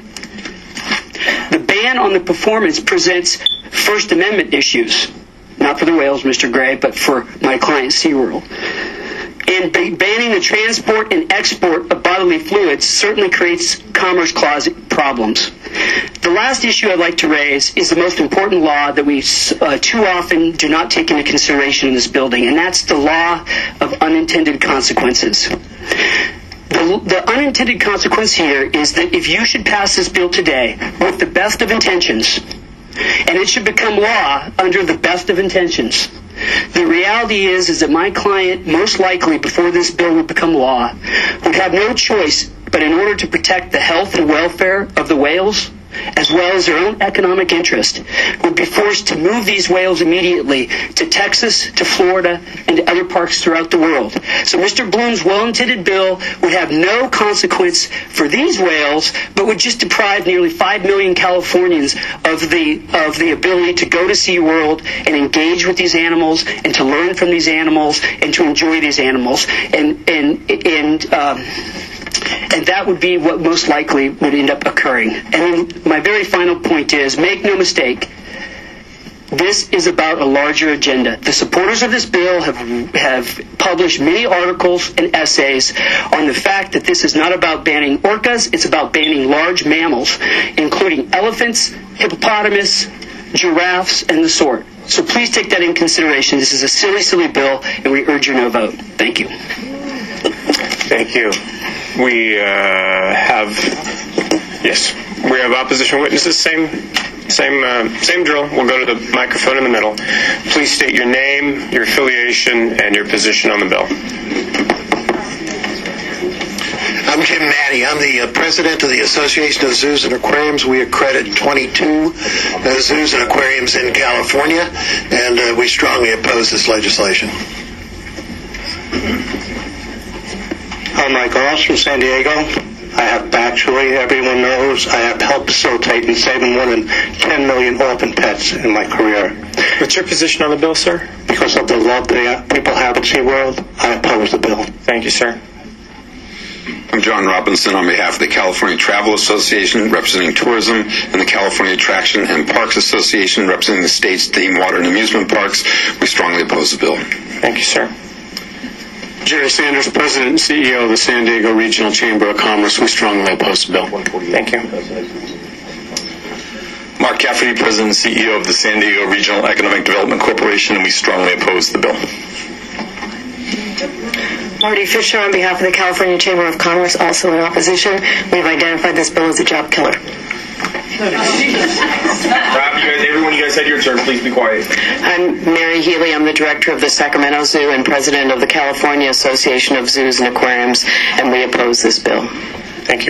The ban on the performance presents First Amendment issues. Not for the whales, Mister Gray, but for my client SeaWorld. And banning the transport and export of bodily fluids certainly creates Commerce Clause problems. The last issue I'd like to raise is the most important law that we uh, too often do not take into consideration in this building, and that's the law of unintended consequences. The, the unintended consequence here is that if you should pass this bill today with the best of intentions, and it should become law under the best of intentions, the reality is, is that my client, most likely before this bill would become law, would have no choice but in order to protect the health and welfare of the whales, as well as their own economic interest, would be forced to move these whales immediately to Texas, to Florida, and to other parks throughout the world. So Mister Bloom's well-intended bill would have no consequence for these whales, but would just deprive nearly five million Californians of the of the ability to go to SeaWorld and engage with these animals and to learn from these animals and to enjoy these animals. And and and um, And that would be what most likely would end up occurring. And my very final point is, make no mistake, this is about a larger agenda. The supporters of this bill have have published many articles and essays on the fact that this is not about banning orcas, it's about banning large mammals, including elephants, hippopotamus, giraffes, and the sort. So please take that in consideration. This is a silly, silly bill, and we urge your no vote. Thank you. Thank you. We uh, have, yes, we have opposition witnesses. Same, same, uh, same drill. We'll go to the microphone in the middle. Please state your name, your affiliation, and your position on the bill. I'm Jim Maddie. I'm the uh, president of the Association of Zoos and Aquariums. We accredit twenty-two uh, zoos and aquariums in California, and uh, we strongly oppose this legislation. I'm Mike Ross from San Diego. I have actually, everyone knows, I have helped facilitate in saving more than ten million orphan pets in my career. What's your position on the bill, sir? Because of the love that people have at SeaWorld, I oppose the bill. Thank you, sir. I'm John Robinson on behalf of the California Travel Association, representing tourism, and the California Attraction and Parks Association, representing the state's theme water and amusement parks. We strongly oppose the bill. Thank you, sir. Jerry Sanders, President and C E O of the San Diego Regional Chamber of Commerce. We strongly oppose the bill. Thank you. Mark Cafferty, President and C E O of the San Diego Regional Economic Development Corporation, and we strongly oppose the bill. Marty Fisher on behalf of the California Chamber of Commerce, also in opposition. We've identified this bill as a job killer. Rob, you guys, everyone, you guys had your turn. Please be quiet. I'm Mary Healy. I'm the director of the Sacramento Zoo and president of the California Association of Zoos and Aquariums, and we oppose this bill. Thank you.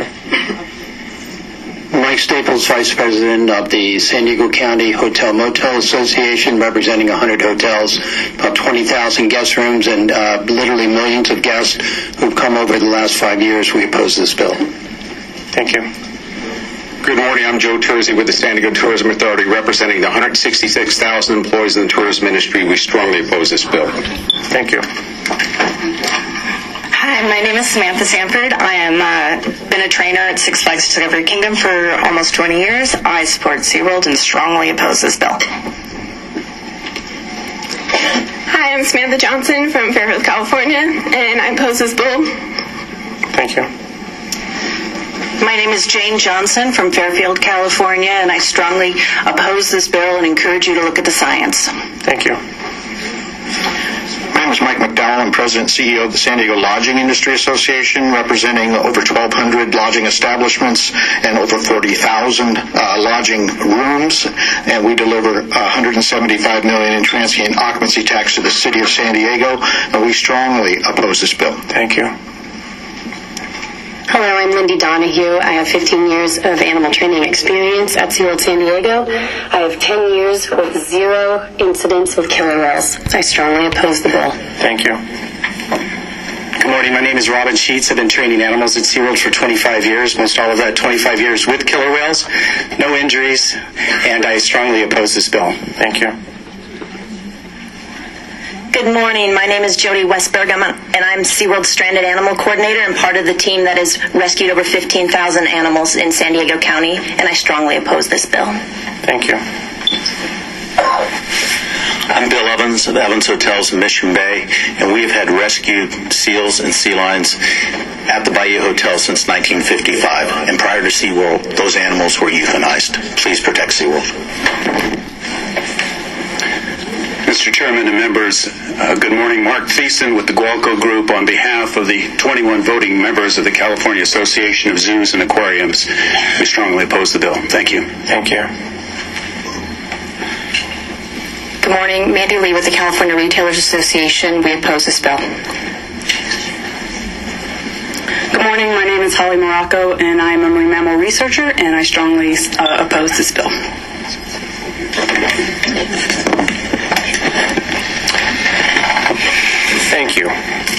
Mike Staples, Vice President of the San Diego County Hotel Motel Association, representing one hundred hotels, about twenty thousand guest rooms, and uh, literally millions of guests who've come over the last five years. We oppose this bill. Thank you. Good morning. I'm Joe Terzi with the San Diego Tourism Authority, representing the one hundred sixty-six thousand employees in the tourism industry. We strongly oppose this bill. Thank you. Hi, my name is Samantha Sanford. I am uh, been a trainer at Six Flags Discovery Kingdom for almost twenty years. I support SeaWorld and strongly oppose this bill. Hi, I'm Samantha Johnson from Fairfield, California, and I oppose this bill. Thank you. My name is Jane Johnson from Fairfield, California, and I strongly oppose this bill and encourage you to look at the science. Thank you. My name is Mike McDowell. I'm President and C E O of the San Diego Lodging Industry Association, representing over twelve hundred lodging establishments and over forty thousand uh, lodging rooms. And we deliver one hundred seventy-five million dollars in transient occupancy tax to the city of San Diego. And we strongly oppose this bill. Thank you. Hello, I'm Lindy Donahue. I have fifteen years of animal training experience at SeaWorld San Diego. I have ten years with zero incidents with killer whales. I strongly oppose the bill. Thank you. Good morning. morning. My name is Robin Sheets. I've been training animals at SeaWorld for twenty-five years, most all of that twenty-five years with killer whales, no injuries, and I strongly oppose this bill. Thank you. Good morning. My name is Jody Westberg, I'm a, and I'm SeaWorld Stranded Animal Coordinator and part of the team that has rescued over fifteen thousand animals in San Diego County, and I strongly oppose this bill. Thank you. I'm Bill Evans of Evans Hotels in Mission Bay, and we have had rescued seals and sea lions at the Bahia Hotel since nineteen fifty-five. And prior to SeaWorld, those animals were euthanized. Please protect SeaWorld. Mister Chairman and members, uh, good morning. Mark Thiessen with the Gualco Group on behalf of the twenty-one voting members of the California Association of Zoos and Aquariums. We strongly oppose the bill. Thank you. Thank you. Good morning. Mandy Lee with the California Retailers Association. We oppose this bill. Good morning. My name is Holly Morocco, and I am a marine mammal researcher, and I strongly uh, oppose this bill. Thank you.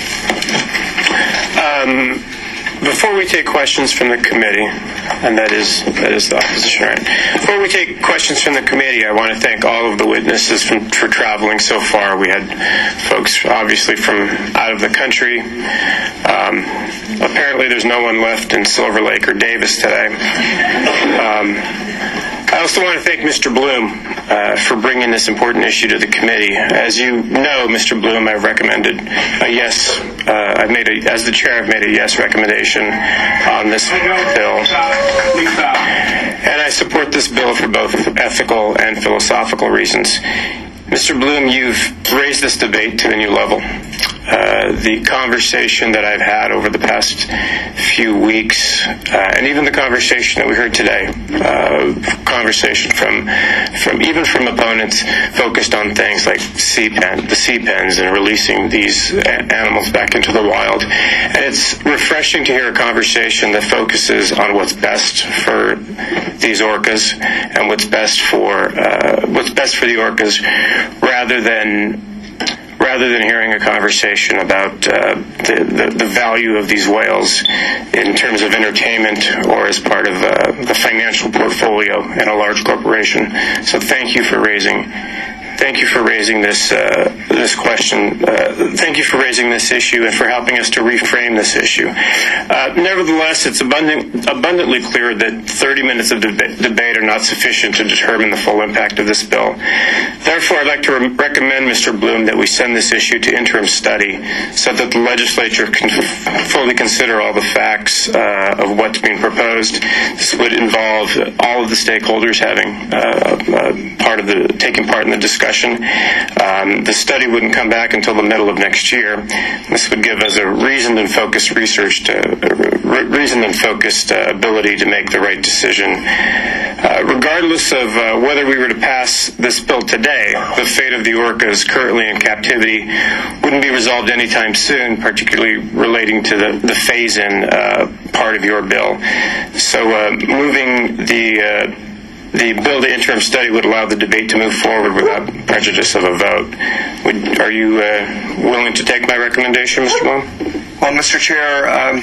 Um, before we take questions from the committee, and that is that is the opposition, right? Before we take questions from the committee, I want to thank all of the witnesses from, for traveling so far. We had folks obviously from out of the country. Um, apparently, there's no one left in Silver Lake or Davis today. Um, I also want to thank Mister Bloom uh, for bringing this important issue to the committee. As you know, Mister Bloom, I've recommended a yes. Uh, I've made a, as the chair, I've made a yes recommendation on this bill, and I support this bill for both ethical and philosophical reasons. Mister Bloom, you've raised this debate to a new level. Uh, the conversation that I've had over the past few weeks, uh, and even the conversation that we heard today, uh, conversation from, from even from opponents focused on things like sea pen, the sea pens and releasing these a- animals back into the wild. And it's refreshing to hear a conversation that focuses on what's best for these orcas and what's best for uh, what's best for the orcas, rather than. rather than hearing a conversation about uh, the, the, the value of these whales in terms of entertainment or as part of uh, the financial portfolio in a large corporation. So thank you for raising Thank you for raising this uh, this question. Uh, thank you for raising this issue and for helping us to reframe this issue. Uh, nevertheless, it's abundant, abundantly clear that thirty minutes of deb- debate are not sufficient to determine the full impact of this bill. Therefore, I'd like to re- recommend, Mister Bloom, that we send this issue to interim study so that the legislature can f- fully consider all the facts uh, of what's being proposed. This would involve all of the stakeholders having uh, uh, part of the taking part in the discussion. Um, the study wouldn't come back until the middle of next year. This would give us a reasoned and focused research, to, uh, reasoned and focused uh, ability to make the right decision. Uh, regardless of uh, whether we were to pass this bill today, the fate of the orcas currently in captivity wouldn't be resolved anytime soon, particularly relating to the, the phase-in uh, part of your bill. So uh, moving the uh, The bill to interim study would allow the debate to move forward without prejudice of a vote. Would, are you uh, willing to take my recommendation, Mister Bloom? Well, Mister Chair, um,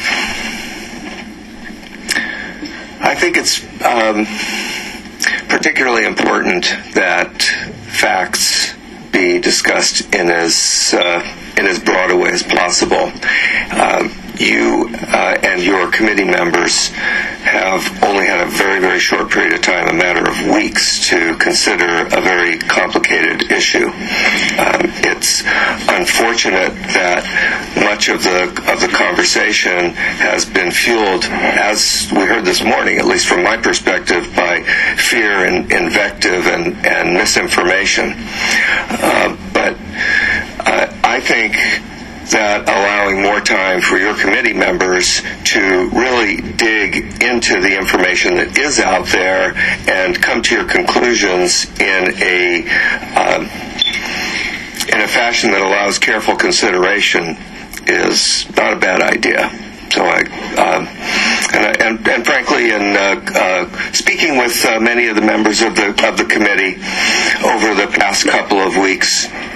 I think it's um, particularly important that facts be discussed in as uh, in as broad a way as possible. Um, you uh, and your committee members have only had a very, very short period of time, a matter of weeks, to consider a very complicated issue. Um, it's unfortunate that much of the of the conversation has been fueled, as we heard this morning, at least from my perspective, by fear and invective and, and misinformation. Uh, but uh, I think that allowing more time for your committee members to really dig into the information that is out there and come to your conclusions in a um, in a fashion that allows careful consideration is not a bad idea. So I, um, and, and, and frankly, in uh, uh, speaking with uh, many of the members of the of the committee over the past couple of weeks,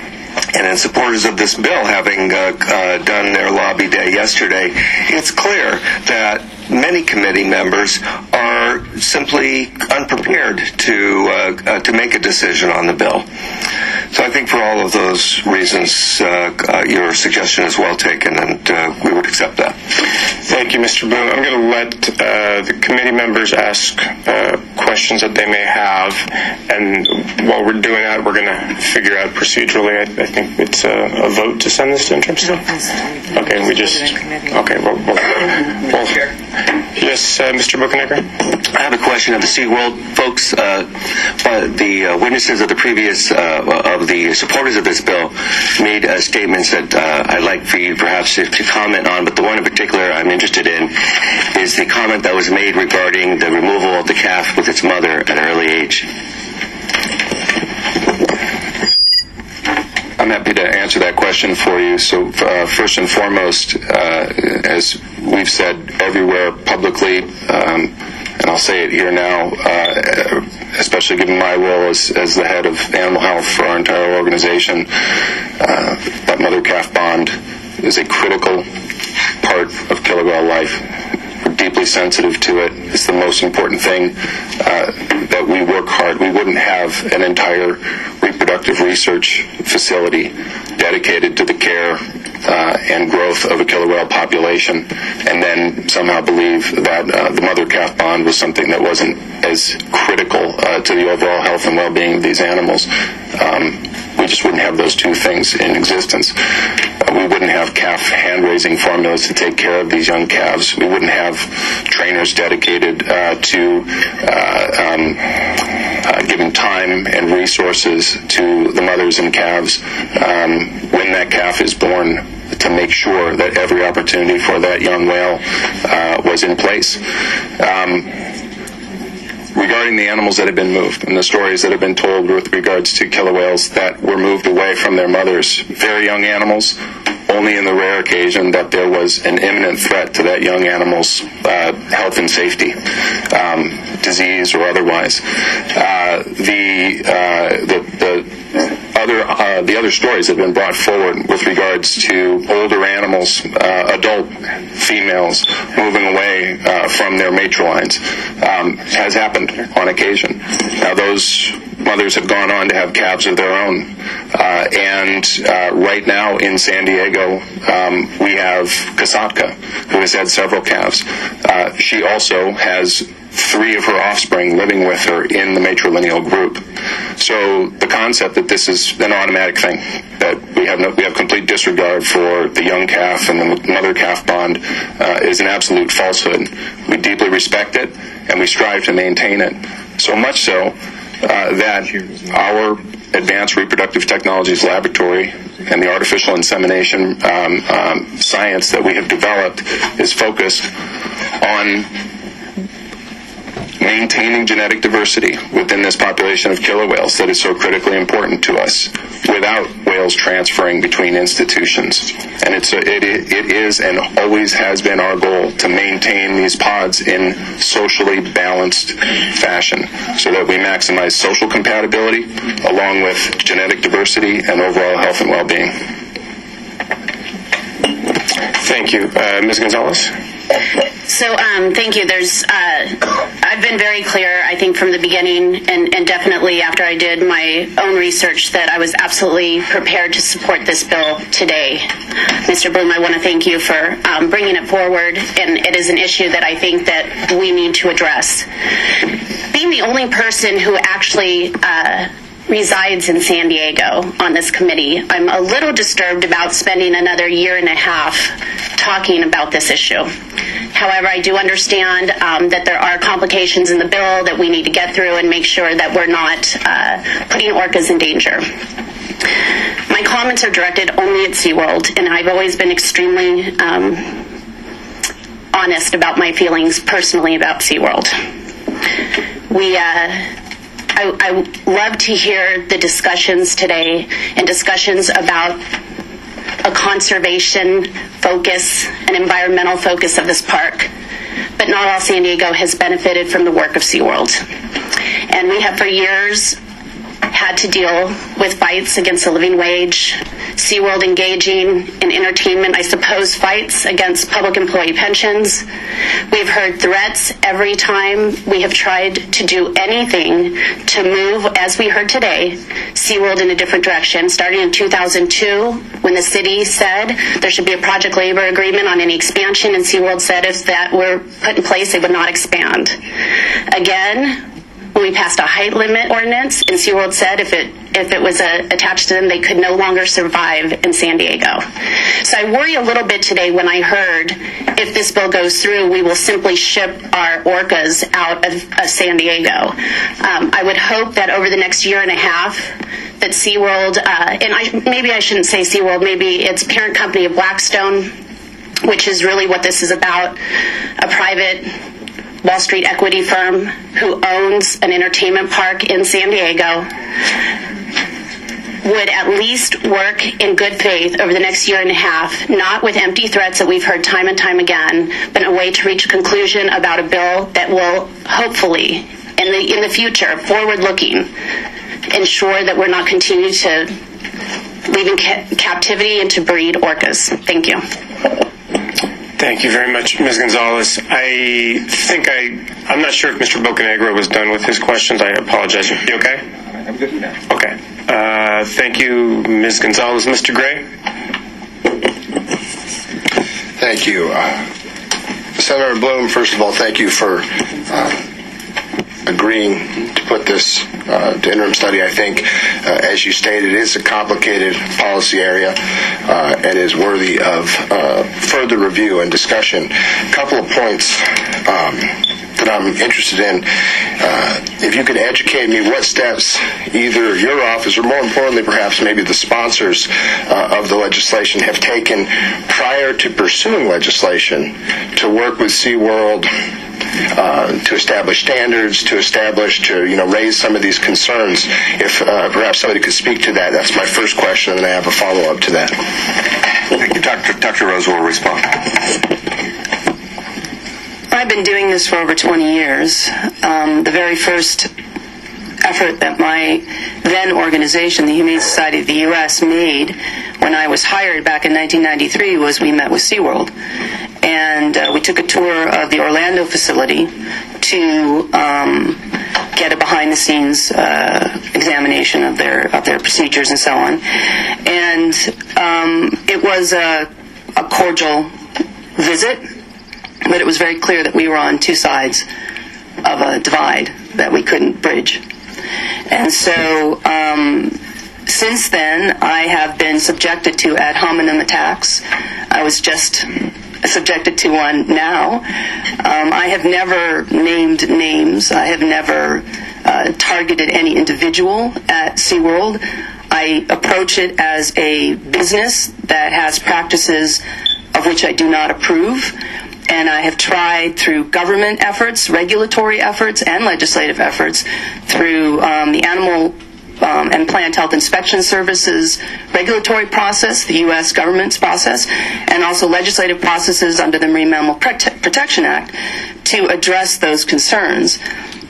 and in supporters of this bill having uh, uh, done their lobby day yesterday, it's clear that many committee members are simply unprepared to uh, uh, to make a decision on the bill. So I think for all of those reasons, uh, uh, your suggestion is well taken, and uh, we would accept that. Thank you, Mister Boone. I'm going to let uh, the committee members ask uh, questions that they may have, and while we're doing that, we're going to figure out procedurally. I, I think it's a, a vote to send this to interim still. Okay, we just okay. Well, we'll, we'll yes, uh, Mister Buchenegger. I have a question of the SeaWorld folks. Uh, the uh, witnesses of the previous uh, of the supporters of this bill made uh, statements that uh, I'd like for you perhaps to, to comment on, but the one in particular I'm interested in is the comment that was made regarding the removal of the calf with its mother at an early age. I'm happy to answer that question for you. So uh, first and foremost, uh, as we've said everywhere publicly, um, and I'll say it here now, uh, especially given my role as, as the head of animal health for our entire organization, uh, that mother-calf bond is a critical part of killer whale life. We're deeply sensitive to it. It's the most important thing uh, that we work hard. We wouldn't have an entire reproductive research facility dedicated to the care uh, and growth of a killer whale population, and then somehow believe that uh, the mother-calf bond was something that wasn't as critical uh, to the overall health and well-being of these animals. Um, we just wouldn't have those two things in existence. Uh, we wouldn't have calf hand-raising formulas to take care of these young calves. We wouldn't have trainers dedicated uh, to uh, um, uh, giving time and resources to the mothers and calves um, when that calf is born, to make sure that every opportunity for that young whale uh, was in place. Um, regarding the animals that have been moved and the stories that have been told with regards to killer whales that were moved away from their mothers, very young animals, only in the rare occasion that there was an imminent threat to that young animal's uh, health and safety, um, disease or otherwise. Uh, the, uh, the the other uh, the other stories that have been brought forward with regards to older animals, uh, adult females moving away uh, from their matrilines um, has happened on occasion. Now those mothers have gone on to have calves of their own, uh, and uh, right now in San Diego um, we have Kasatka, who has had several calves. Uh, she also has three of her offspring living with her in the matrilineal group. So the concept that this is an automatic thing, that we have no, we have complete disregard for the young calf and the mother-calf bond, uh, is an absolute falsehood. We deeply respect it, and we strive to maintain it. So much so uh, that our Advanced Reproductive Technologies Laboratory and the artificial insemination um, um, science that we have developed is focused on maintaining genetic diversity within this population of killer whales that is so critically important to us, without whales transferring between institutions. And it's a, it, it is and always has been our goal to maintain these pods in socially balanced fashion so that we maximize social compatibility along with genetic diversity and overall health and well-being. Thank you. Uh, Miz Gonzalez? So, um, thank you. There's, uh, I've been very clear, I think, from the beginning, and, and definitely after I did my own research, that I was absolutely prepared to support this bill today. Mister Bloom, I want to thank you for um, bringing it forward, and it is an issue that I think that we need to address. Being the only person who actually uh, resides in San Diego on this committee, I'm a little disturbed about spending another year and a half talking about this issue. However, I do understand um, that there are complications in the bill that we need to get through and make sure that we're not uh, putting orcas in danger. My comments are directed only at SeaWorld, and I've always been extremely um, honest about my feelings personally about SeaWorld. We, uh, I, I love to hear the discussions today and discussions about a conservation focus, an environmental focus of this park. But not all San Diego has benefited from the work of SeaWorld. And we have for years had to deal with fights against the living wage, SeaWorld engaging in entertainment, I suppose, fights against public employee pensions. We've heard threats every time we have tried to do anything to move, as we heard today, SeaWorld in a different direction. Starting in two thousand two, when the city said there should be a project labor agreement on any expansion, and SeaWorld said if that were put in place, they would not expand. Again, we passed a height limit ordinance, and SeaWorld said if it if it was uh, attached to them, they could no longer survive in San Diego. So I worry a little bit today when I heard if this bill goes through, we will simply ship our orcas out of, of San Diego. Um, I would hope that over the next year and a half, that SeaWorld, uh, and I, maybe I shouldn't say SeaWorld, maybe its parent company of Blackstone, which is really what this is about, a private Wall Street equity firm who owns an entertainment park in San Diego, would at least work in good faith over the next year and a half, not with empty threats that we've heard time and time again, but a way to reach a conclusion about a bill that will hopefully, in the in the future, forward-looking, ensure that we're not continuing to leave in ca- captivity and to breed orcas. Thank you. Thank you very much, Miz Gonzalez. I think I, I'm not sure if Mister Bocanegra was done with his questions. I apologize. You okay? I'm good now. Okay. Uh, thank you, Miz Gonzalez. Mister Gray? Thank you. Uh, Senator Bloom, first of all, thank you for uh, agreeing to put this uh, to interim study. I think, uh, as you stated, it is a complicated policy area uh, and is worthy of uh, further review and discussion. A couple of points um, that I'm interested in. Uh, if you could educate me what steps either your office or, more importantly, perhaps maybe the sponsors uh, of the legislation have taken prior to pursuing legislation to work with SeaWorld Uh, to establish standards, to establish, to you know, raise some of these concerns. If uh, perhaps somebody could speak to that, that's my first question, and then I have a follow-up to that. Thank you, Doctor Doctor Rose will respond. I've been doing this for over twenty years. Um, the very first effort that my then organization, the Humane Society of the U S, made when I was hired back in nineteen ninety-three was we met with SeaWorld. And uh, we took a tour of the Orlando facility to um, get a behind-the-scenes uh, examination of their of their procedures and so on. And um, it was a, a cordial visit, but it was very clear that we were on two sides of a divide that we couldn't bridge. And so um, since then, I have been subjected to ad hominem attacks. I was just subjected to one now. Um, I have never named names. I have never uh, targeted any individual at SeaWorld. I approach it as a business that has practices of which I do not approve. And I have tried through government efforts, regulatory efforts, and legislative efforts through um, the Animal um, and Plant Health Inspection Services regulatory process, the U S government's process, and also legislative processes under the Marine Mammal Prote- Protection Act to address those concerns.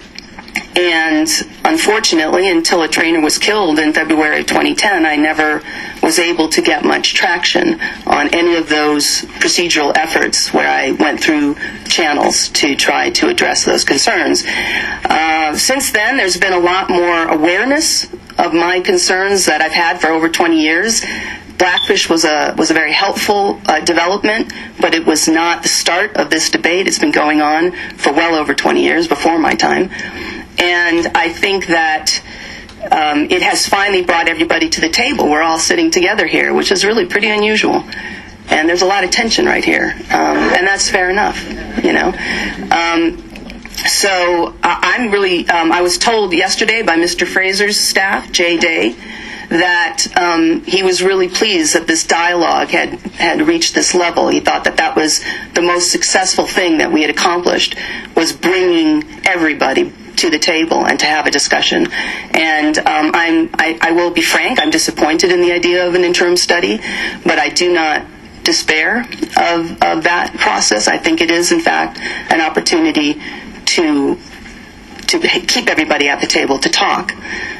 And unfortunately, until a trainer was killed in February of twenty ten, I never was able to get much traction on any of those procedural efforts where I went through channels to try to address those concerns. Uh, since then, there's been a lot more awareness of my concerns that I've had for over twenty years. Blackfish was a was a very helpful uh, development, but it was not the start of this debate. It's been going on for well over twenty years before my time. And I think that um, it has finally brought everybody to the table. We're all sitting together here, which is really pretty unusual. And there's a lot of tension right here. Um, and that's fair enough, you know. Um, so I, I'm really, um, I was told yesterday by Mister Fraser's staff, Jay Day, that um, he was really pleased that this dialogue had, had reached this level. He thought that that was the most successful thing that we had accomplished, was bringing everybody to the table and to have a discussion. And um, I'm, I, I will be frank, I'm disappointed in the idea of an interim study, but I do not despair of, of that process. I think it is, in fact, an opportunity to to keep everybody at the table to talk.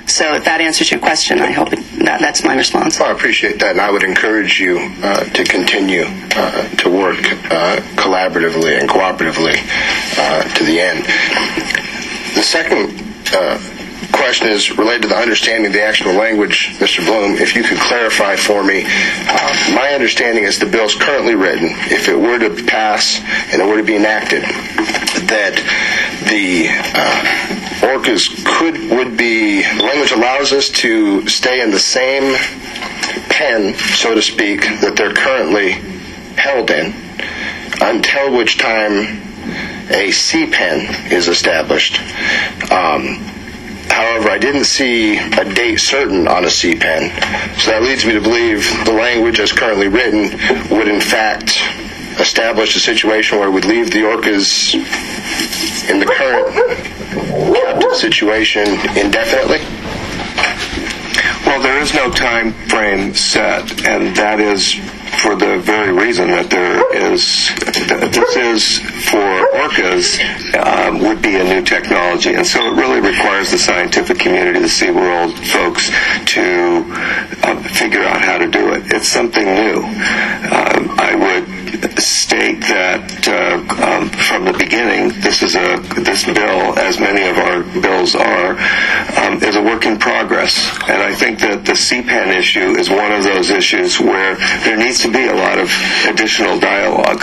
So if that answers your question, I hope it, that that's my response. Well, I appreciate that, and I would encourage you uh, to continue uh, to work uh, collaboratively and cooperatively uh, to the end. The second uh, question is related to the understanding of the actual language. Mister Bloom, if you could clarify for me, uh, my understanding is the bill's currently written, if it were to pass and it were to be enacted, that the uh, orcas could would be, the language allows us to stay in the same pen, so to speak, that they're currently held in, until which time a C pen is established. Um, However, I didn't see a date certain on a C pen, so that leads me to believe the language as currently written would in fact establish a situation where we'd leave the orcas in the current captive situation indefinitely. Well, there is no time frame set, and that is for the very reason that there is, this is for orcas, um, would be a new technology, and so it really requires the scientific community, the SeaWorld folks, to uh, figure out how to do it. It's something new. Um, I would state that uh, um, from the beginning, this is a this bill, as many of our bills are, um, is a work in progress, and I think that the C PAN issue is one of those issues where there needs to be a lot of additional dialogue.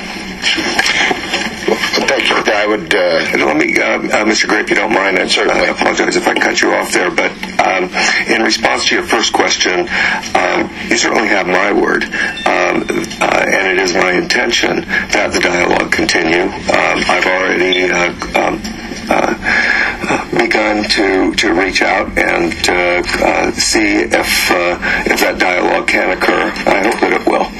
Thank you. I would. Uh, let me, uh, uh, Mister Gray, if you don't mind, I certainly apologize if I cut you off there. But um, in response to your first question, um, you certainly have my word, um, uh, and it is my intention that the dialogue continue. Um, I've already uh, um, uh, begun to to reach out and uh, uh, see if uh, if that dialogue can occur. I hope that it will.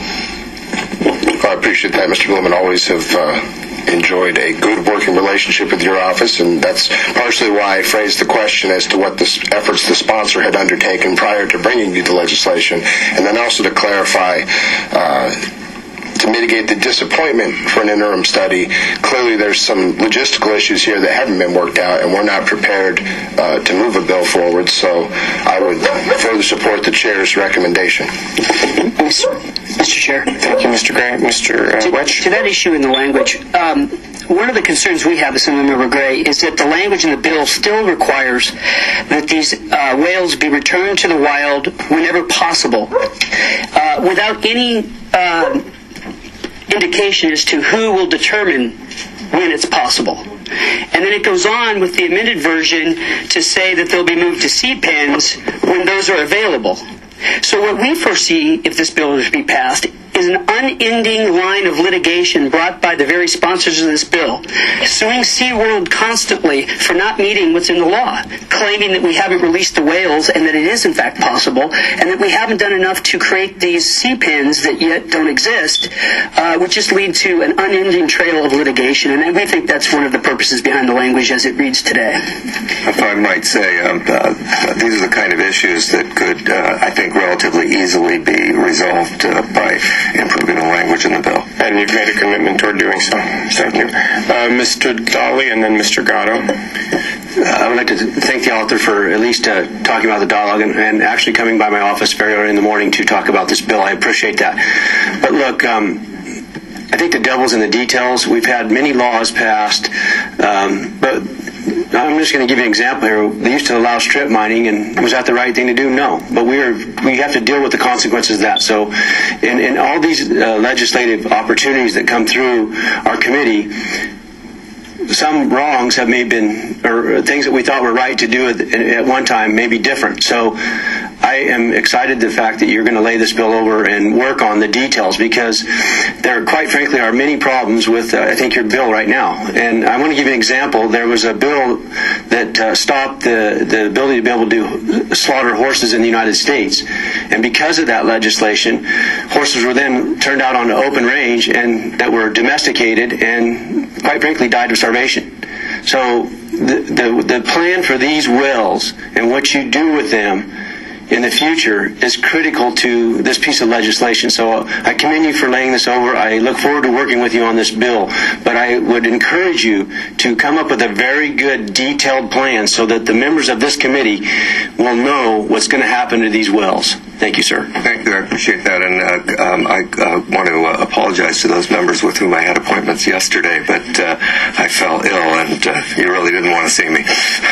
I appreciate that, Mister Bloom, and always have uh, enjoyed a good working relationship with your office, and that's partially why I phrased the question as to what the efforts the sponsor had undertaken prior to bringing you the legislation, and then also to clarify uh, to mitigate the disappointment for an interim study. Clearly there's some logistical issues here that haven't been worked out, and we're not prepared uh, to move a bill forward, so I would further support the chair's recommendation. Mister Chair. Thank you, Mister Gray. Mister Uh, Wedge. To that issue in the language, um, one of the concerns we have as Member Gray is that the language in the bill still requires that these uh, whales be returned to the wild whenever possible, uh, without any uh, indication as to who will determine when it's possible. And then it goes on with the amended version to say that they'll be moved to C pens when those are available. So what we foresee, if this bill is to be passed, is an unending line of litigation brought by the very sponsors of this bill, suing SeaWorld constantly for not meeting what's in the law, claiming that we haven't released the whales and that it is in fact possible, and that we haven't done enough to create these sea pens that yet don't exist, uh, which just lead to an unending trail of litigation, and we think that's one of the purposes behind the language as it reads today. If I might say, um, uh, these are the kind of issues that could, uh, I think, relatively easily be resolved uh, by improving the language in the bill. And you've made a commitment toward doing so. Thank you. Uh, Mister Dolly and then Mister Gatto. Uh, I would like to thank the author for at least uh, talking about the dialogue and, and actually coming by my office very early in the morning to talk about this bill. I appreciate that. But look, um, I think the devil's in the details. We've had many laws passed, um, but I'm just going to give you an example here. They used to allow strip mining, and was that the right thing to do? No. But we are we have to deal with the consequences of that. So in, in all these uh, legislative opportunities that come through our committee, some wrongs have maybe been, or things that we thought were right to do at, at one time may be different. So I am excited the fact that you're going to lay this bill over and work on the details, because there, quite frankly, are many problems with, uh, I think, your bill right now. And I want to give you an example. There was a bill that uh, stopped the, the ability to be able to slaughter horses in the United States. And because of that legislation, horses were then turned out on the open range and that were domesticated and, quite frankly, died of starvation. So the, the, the plan for these wills and what you do with them in the future is critical to this piece of legislation. So I commend you for laying this over. I look forward to working with you on this bill, but I would encourage you to come up with a very good, detailed plan so that the members of this committee will know what's going to happen to these wells. Thank you, sir. Thank you. I appreciate that. And uh, um, I uh, want to uh, apologize to those members with whom I had appointments yesterday, but uh, I fell ill and uh, you really didn't want to see me.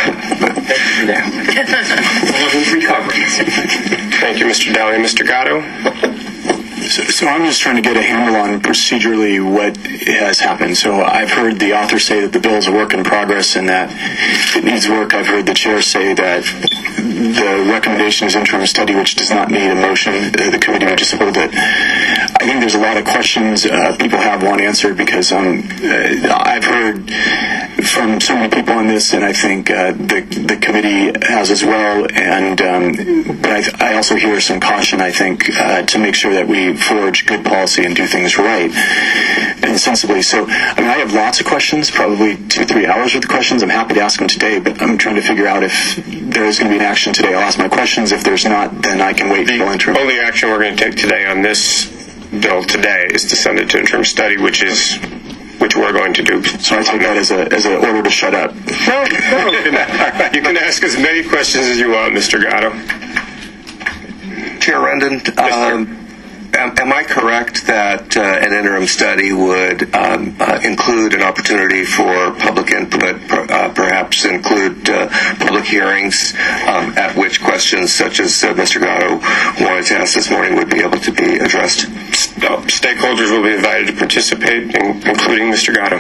Thank you, Mister Daly. Mister Gatto? So, so I'm just trying to get a handle on procedurally what has happened. So I've heard the author say that the bill is a work in progress and that it needs work. I've heard the chair say that the recommendation is interim study, which does not need a motion. The committee would just hold it. I think there's a lot of questions uh, people have want answered because um, uh, I've heard from so many people on this, and I think uh, the the committee has as well. And um, but I, I also hear some caution. I think uh, to make sure that we forge good policy and do things right and sensibly. So I mean, I have lots of questions, probably two three hours worth of questions. I'm happy to ask them today, but I'm trying to figure out if there is going to be an action today. I'll ask my questions. If there's not, then I can wait until interim. The only action we're going to take today on this bill today is to send it to interim study, which is which we're going to do. So I take that as a as an order to shut up. No, no. You can, you can ask as many questions as you want, Mister Gatto. Chair Rendon, um, am, am I correct that uh, an interim study would um, uh, include an opportunity for public input, per, uh, perhaps include uh, public hearings um, at which questions such as uh, Mister Gatto wanted to ask this morning would be able to be addressed? No, stakeholders will be invited to participate, including Mister Gatto.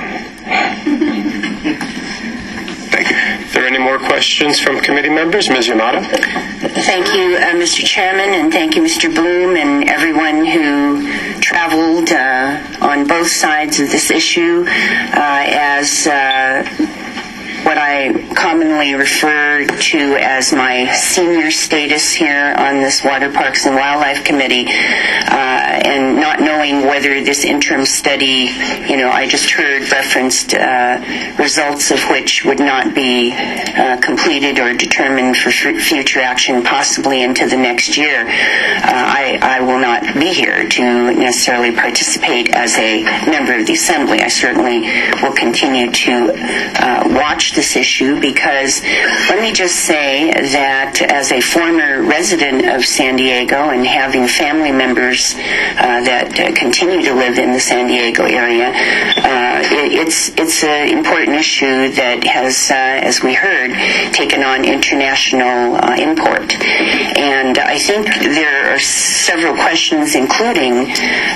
Thank you. Are there any more questions from committee members? Miz Yamada? Thank you, uh, Mister Chairman, and thank you, Mister Bloom, and everyone who traveled uh, on both sides of this issue uh, as uh, what I commonly refer to as my senior status here on this Water Parks and Wildlife Committee, uh, and not knowing whether this interim study, you know, I just heard referenced uh, results of which would not be uh, completed or determined for f- future action, possibly into the next year. Uh, I, I will not be here to necessarily participate as a member of the Assembly. I certainly will continue to uh, watch this issue, because let me just say that as a former resident of San Diego and having family members uh, that uh, continue to live in the San Diego area, uh, it, it's it's an important issue that has, uh, as we heard, taken on international uh, import. And I think there are several questions, including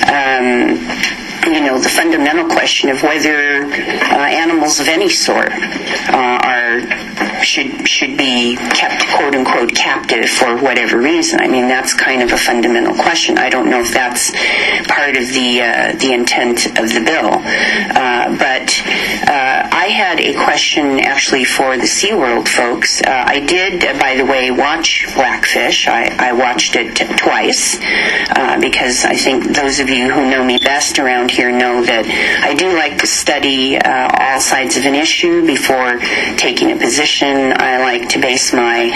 um, you know, the fundamental question of whether uh, animals of any sort uh, are should should be kept, quote unquote, captive for whatever reason. I mean, that's kind of a fundamental question. I don't know if that's part of the uh, the intent of the bill. Uh, but uh, I had a question actually for the SeaWorld folks. Uh, I did, uh, by the way, watch Blackfish. I, I watched it twice uh, because I think those of you who know me best around here know that I do like to study uh, all sides of an issue before taking a position. I like to base my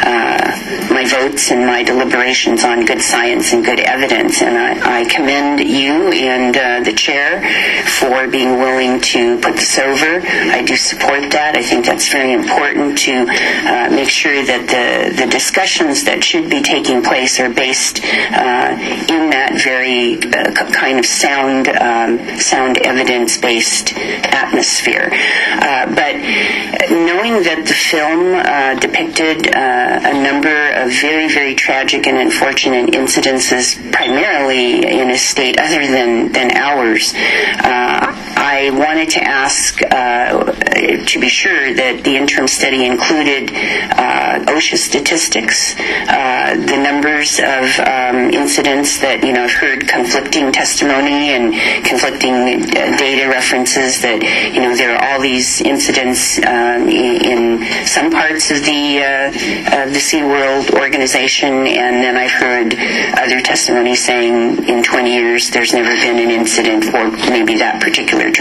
uh, my votes and my deliberations on good science and good evidence, and I, I commend you and uh, the chair for being willing to put this over. I do support that. I think that's very important to uh, make sure that the, the discussions that should be taking place are based uh, in that very uh, kind of sound um, sound evidence-based atmosphere. Uh, but knowing that the film uh, depicted uh, a number of very, very tragic and unfortunate incidences, primarily in a state other than, than ours, uh, I wanted to ask uh, to be sure that the interim study included uh, OSHA statistics, uh, the numbers of um, incidents that, you know, I've heard conflicting testimony and conflicting uh, data references that, you know, there are all these incidents um, in, in some parts of the uh, of the SeaWorld organization, and then I've heard other testimony saying in twenty years there's never been an incident for maybe that particular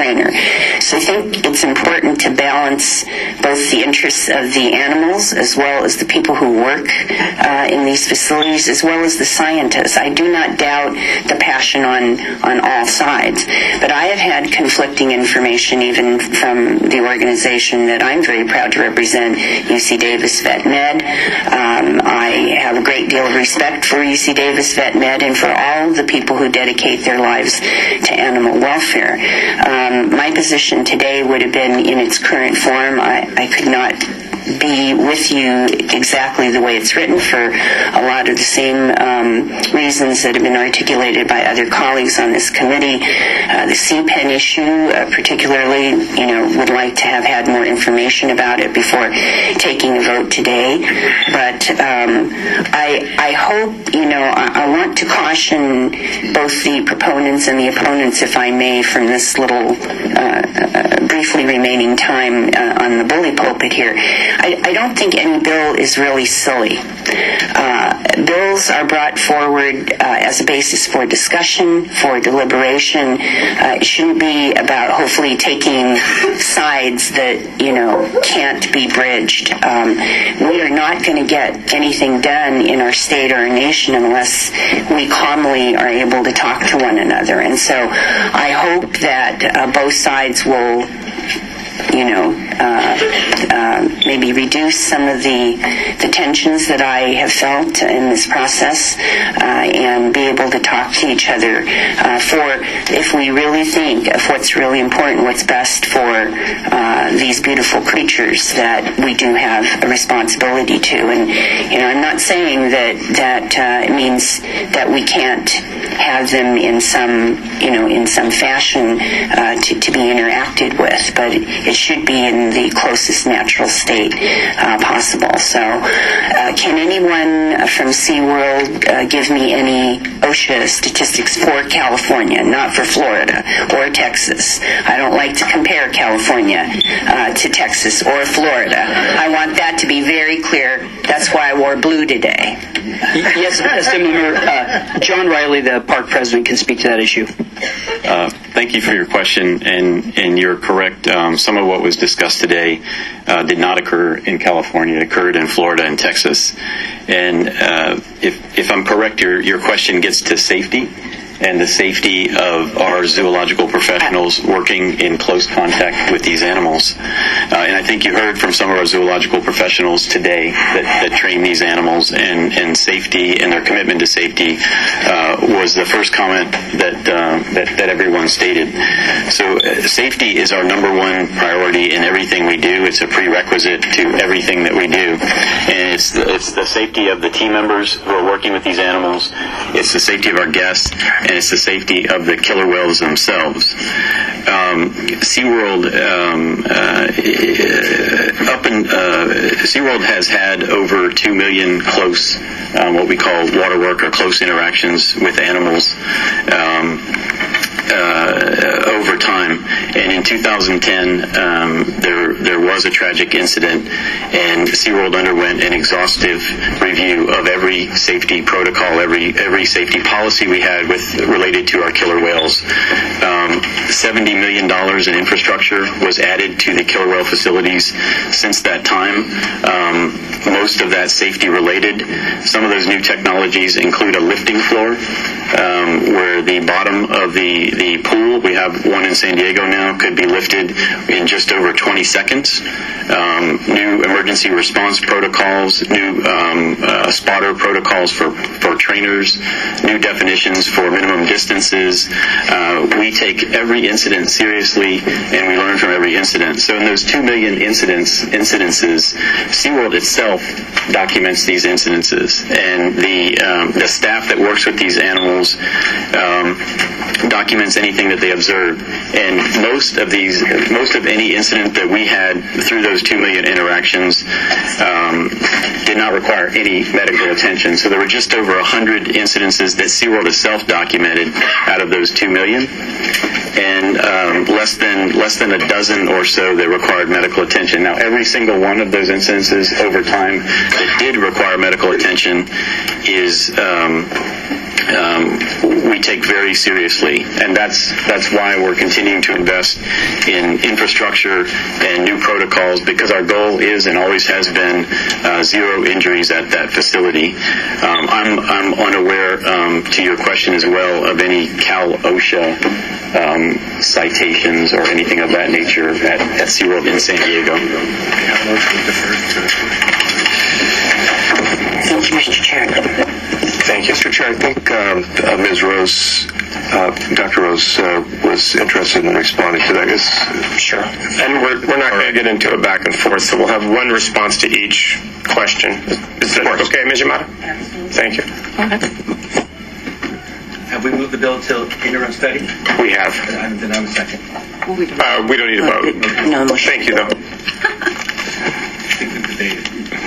trainer. So I think it's important to balance both the interests of the animals as well as the people who work uh, in these facilities, as well as the scientists. I do not doubt the passion on, on all sides, but I have had conflicting information even from the organization that I'm very proud to represent, U C Davis Vet Med. Um, I have a great deal of respect for U C Davis Vet Med and for all the people who dedicate their lives to animal welfare. Um, my position today would have been in its current form. I, I could not be with you exactly the way it's written for a lot of the same um, reasons that have been articulated by other colleagues on this committee. Uh, the C PEN issue, uh, particularly, you know, would like to have had more information about it before taking a vote today. But um, I, I hope, you know, I, I want to caution both the proponents and the opponents, if I may, from this little uh, uh, briefly remaining time uh, on the bully pulpit here. I, I don't think any bill is really silly. Uh, bills are brought forward uh, as a basis for discussion, for deliberation. Uh, it shouldn't be about hopefully taking sides that, you know, can't be bridged. Um, we are not going to get anything done in our state or our nation unless we calmly are able to talk to one another. And so I hope that uh, both sides will, you know, uh, uh, maybe reduce some of the, the tensions that I have felt in this process uh, and be able to talk to each other uh, for, if we really think of what's really important, what's best for uh, these beautiful creatures that we do have a responsibility to. And, you know, I'm not saying that, that uh, it means that we can't have them in some, you know, in some fashion uh, to, to be interacted with, but it should be in the closest natural state uh, possible. So uh, can anyone from SeaWorld uh, give me any OSHA statistics for California, not for Florida or Texas? I don't like to compare California uh, to Texas or Florida. I want that to be very clear. That's why I wore blue today. Yes, Assembly Member uh, John Riley, the park president, can speak to that issue. Uh, thank you for your question, and, and you're correct. Um, some of what was discussed today uh, did not occur in California. It occurred in Florida and Texas. And uh, if, if I'm correct, your, your question gets to safety and the safety of our zoological professionals working in close contact with these animals. Uh, and I think you heard from some of our zoological professionals today that, that train these animals, and, and safety and their commitment to safety uh, was the first comment that, uh, that, that everyone stated. So uh, safety is our number one priority in everything we do. It's a prerequisite to everything that we do. And it's the, it's the safety of the team members who are working with these animals. It's the safety of our guests, and it's the safety of the killer whales themselves. Um, SeaWorld, um, uh, up in, uh, SeaWorld has had over two million close, um, what we call water work or close interactions with animals um, uh, over time. And in two thousand ten, um, there there was a tragic incident, and SeaWorld underwent an exhaustive review of every safety protocol, every every safety policy we had with related to our killer whales. Um, seventy million dollars in infrastructure was added to the killer whale facilities since that time. Um, most of that safety related. Some of those new technologies include a lifting floor, um, where the bottom of the, the pool, we have one in San Diego now, could be lifted in just over twenty seconds. Um, new emergency response protocols, new um, uh, spotter protocols for, for trainers, new definitions for minimum distances. Uh, we take every incident seriously, and we learn from every incident. So in those two million incidents, incidences, SeaWorld itself documents these incidences, and the um, the staff that works with these animals um, documents anything that they observe. And most of these, most of any incident that we had through those two million interactions um, did not require any medical attention. So there were just over a hundred incidences that SeaWorld itself documented out of those two million, and um, less than less than a dozen or so that required medical attention. Now, every single one of those incidences over time that did require medical attention is um, um, we take very seriously, and that's that's why we're continuing to invest in infrastructure and new protocols, because our goal is and always has been uh, zero injuries at that facility. Um, I'm I'm unaware, um, to your question as well, of any Cal OSHA um, citations or anything of that nature at, at SeaWorld in San Diego. Thank you, Mister Chair. Thank you, Mister Chair. I think um, uh, Miz Rose, uh, Doctor Rose, uh, was interested in responding to that. Is, sure. And we're, we're not going to get into a back and forth, so we'll have one response to each question. Is that okay, Miz Yamada? Thank you. Have we moved the bill to interim study? We have. Then I'm a second. Uh, we don't need a vote. No, no. Thank you, though. I think we've debated.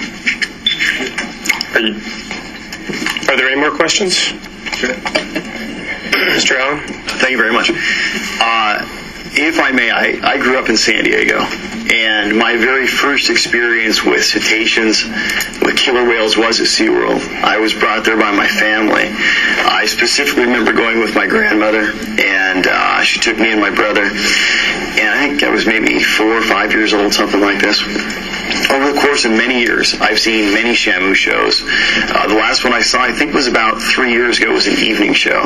Are, you, are there any more questions? Sure. Mister Allen? Thank you very much. Uh, if I may, I, I grew up in San Diego, and my very first experience with cetaceans, with killer whales, was at SeaWorld. I was brought there by my family. I specifically remember going with my grandmother, and uh, she took me and my brother, and I think I was maybe four or five years old, something like this. Over the course of many years, I've seen many Shamu shows. Uh, the last one I saw, I think, was about three years ago. It was an evening show.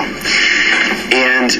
And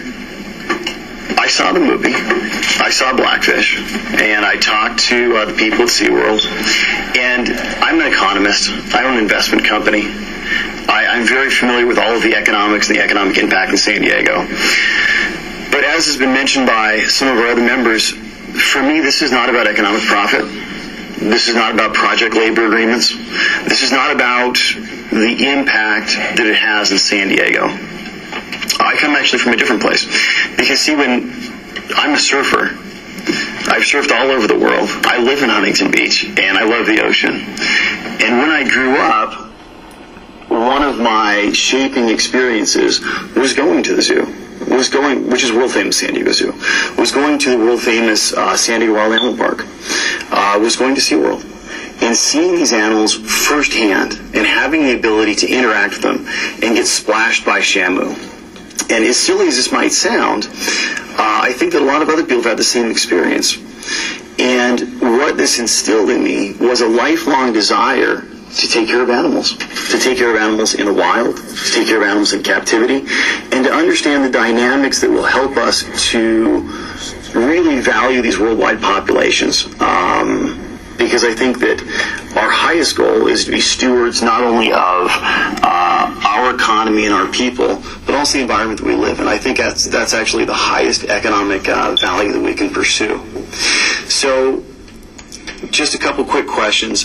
I saw the movie. I saw Blackfish. And I talked to uh, the people at SeaWorld. And I'm an economist. I own an investment company. I, I'm very familiar with all of the economics and the economic impact in San Diego. But as has been mentioned by some of our other members, for me, this is not about economic profit. This is not about project labor agreements. This is not about the impact that it has in San Diego. I come actually from a different place. Because, see, when I'm a surfer, I've surfed all over the world. I live in Huntington Beach, and I love the ocean. And when I grew up, one of my shaping experiences was going to the zoo. Was going, which is world famous San Diego Zoo, was going to the world famous uh, San Diego Wild Animal Park, uh, was going to SeaWorld, and seeing these animals firsthand and having the ability to interact with them and get splashed by Shamu. And as silly as this might sound, uh, I think that a lot of other people have had the same experience. And what this instilled in me was a lifelong desire to take care of animals, to take care of animals in the wild, to take care of animals in captivity, and to understand the dynamics that will help us to really value these worldwide populations. Um, because I think that our highest goal is to be stewards not only of uh, our economy and our people, but also the environment that we live in. I think that's, that's actually the highest economic uh, value that we can pursue. So, just a couple quick questions.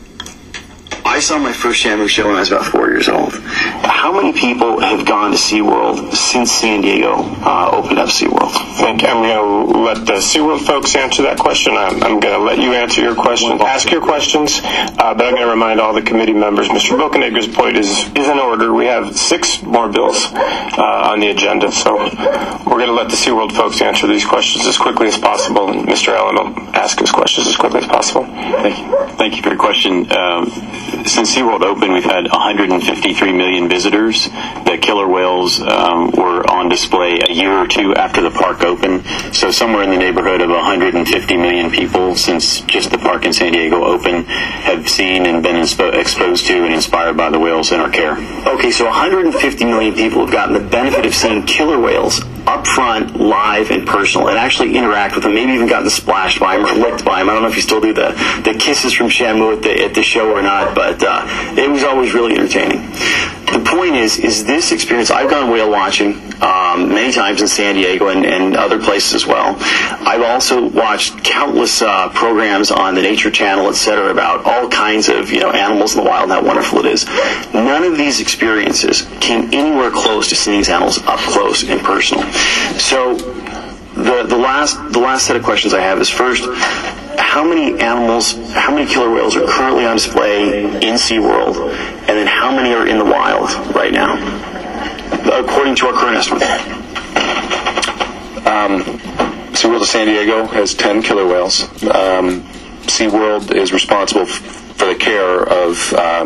I saw my first Shamu show when I was about four years old. How many people have gone to SeaWorld since San Diego uh, opened up SeaWorld? Thank you. I'm going to let the SeaWorld folks answer that question. I'm, I'm going to let you answer your question, ask your questions, uh, but I'm going to remind all the committee members, Mister Bokenegger's point is, is in order. We have six more bills uh, on the agenda, so we're going to let the SeaWorld folks answer these questions as quickly as possible, and Mister Allen will ask his questions as quickly as possible. Thank you. Thank you for your question. Um, Since SeaWorld opened, we've had one hundred fifty-three million visitors. The killer whales um, were on display a year or two after the park opened, so somewhere in the neighborhood of one hundred fifty million people since just the park in San Diego opened have seen and been inspo- exposed to and inspired by the whales in our care. Okay, so one hundred fifty million people have gotten the benefit of seeing killer whales up front, live, and personal, and actually interact with them, maybe even gotten splashed by them or licked by them. I don't know if you still do the, the kisses from Shamu at the, at the show or not, but uh, it was always really entertaining. The point is, is this experience, I've gone whale watching um, many times in San Diego and, and other places as well. I've also watched countless uh, programs on the Nature Channel, et cetera, about all kinds of you know animals in the wild and how wonderful it is. None of these experiences came anywhere close to seeing these animals up close and personal. So the the last the last set of questions I have is, first, how many animals, how many killer whales are currently on display in SeaWorld, and then how many are in the wild right now, according to our current estimate? Um, SeaWorld of San Diego has ten killer whales. Um, SeaWorld is responsible f- for the care of um,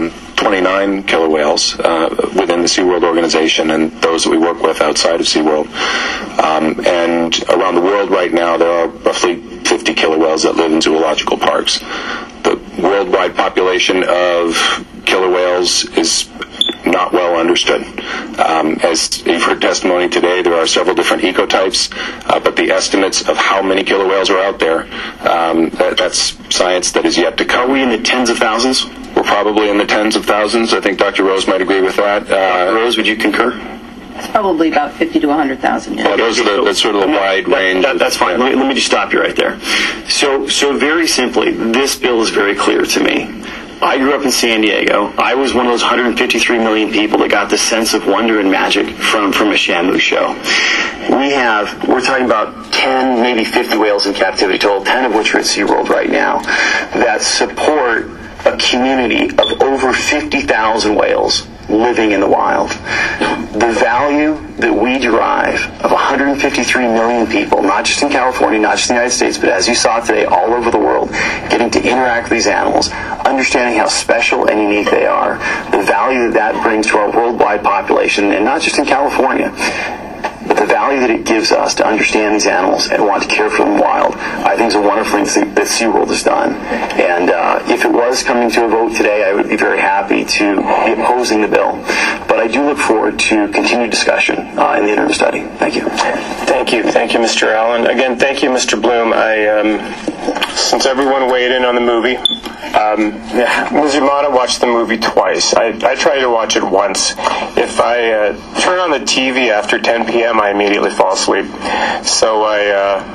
twenty-nine killer whales uh, within the SeaWorld organization and those that we work with outside of SeaWorld. Um, and around the world right now, there are roughly fifty killer whales that live in zoological parks. The worldwide population of killer whales is not well understood. Um, as you've heard testimony today, there are several different ecotypes, uh, but the estimates of how many killer whales are out there, um, that, that's science that is yet to come. Are we in the tens of thousands? We're probably in the tens of thousands. I think Doctor Rose might agree with that. Uh, Rose, would you concur? It's probably about fifty to one hundred thousand. Yeah, those are the, that's sort of a wide range. That, that's fine. Let me, let me just stop you right there. So, so very simply, this bill is very clear to me. I grew up in San Diego. I was one of those one hundred fifty-three million people that got the sense of wonder and magic from, from a Shamu show. We have, we're talking about ten, maybe fifty whales in captivity total, ten of which are at SeaWorld right now, that support a community of over fifty thousand whales living in the wild. The value that we derive of one hundred fifty-three million people, not just in California, not just in the United States, but as you saw today, all over the world, getting to interact with these animals, understanding how special and unique they are, the value that that brings to our worldwide population, and not just in California, but the value that it gives us to understand these animals and want to care for them wild, I think is a wonderful thing that SeaWorld has done. And uh, if it was coming to a vote today, I would be very happy to be opposing the bill. But I do look forward to continued discussion uh, in the interim study. Thank you. Thank you. Thank you, Mister Allen. Again, thank you, Mister Bloom. I, um, since everyone weighed in on the movie, Um, yeah, Miz Yamada watched the movie twice. I, I try to watch it once. If I uh, turn on the T V after ten p.m., I immediately fall asleep. So I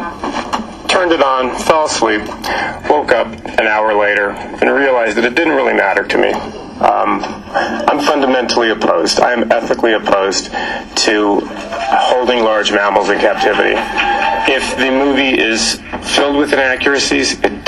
uh, turned it on, fell asleep, woke up an hour later, and realized that it didn't really matter to me. Um, I'm fundamentally opposed. I am ethically opposed to holding large mammals in captivity. If the movie is filled with inaccuracies, it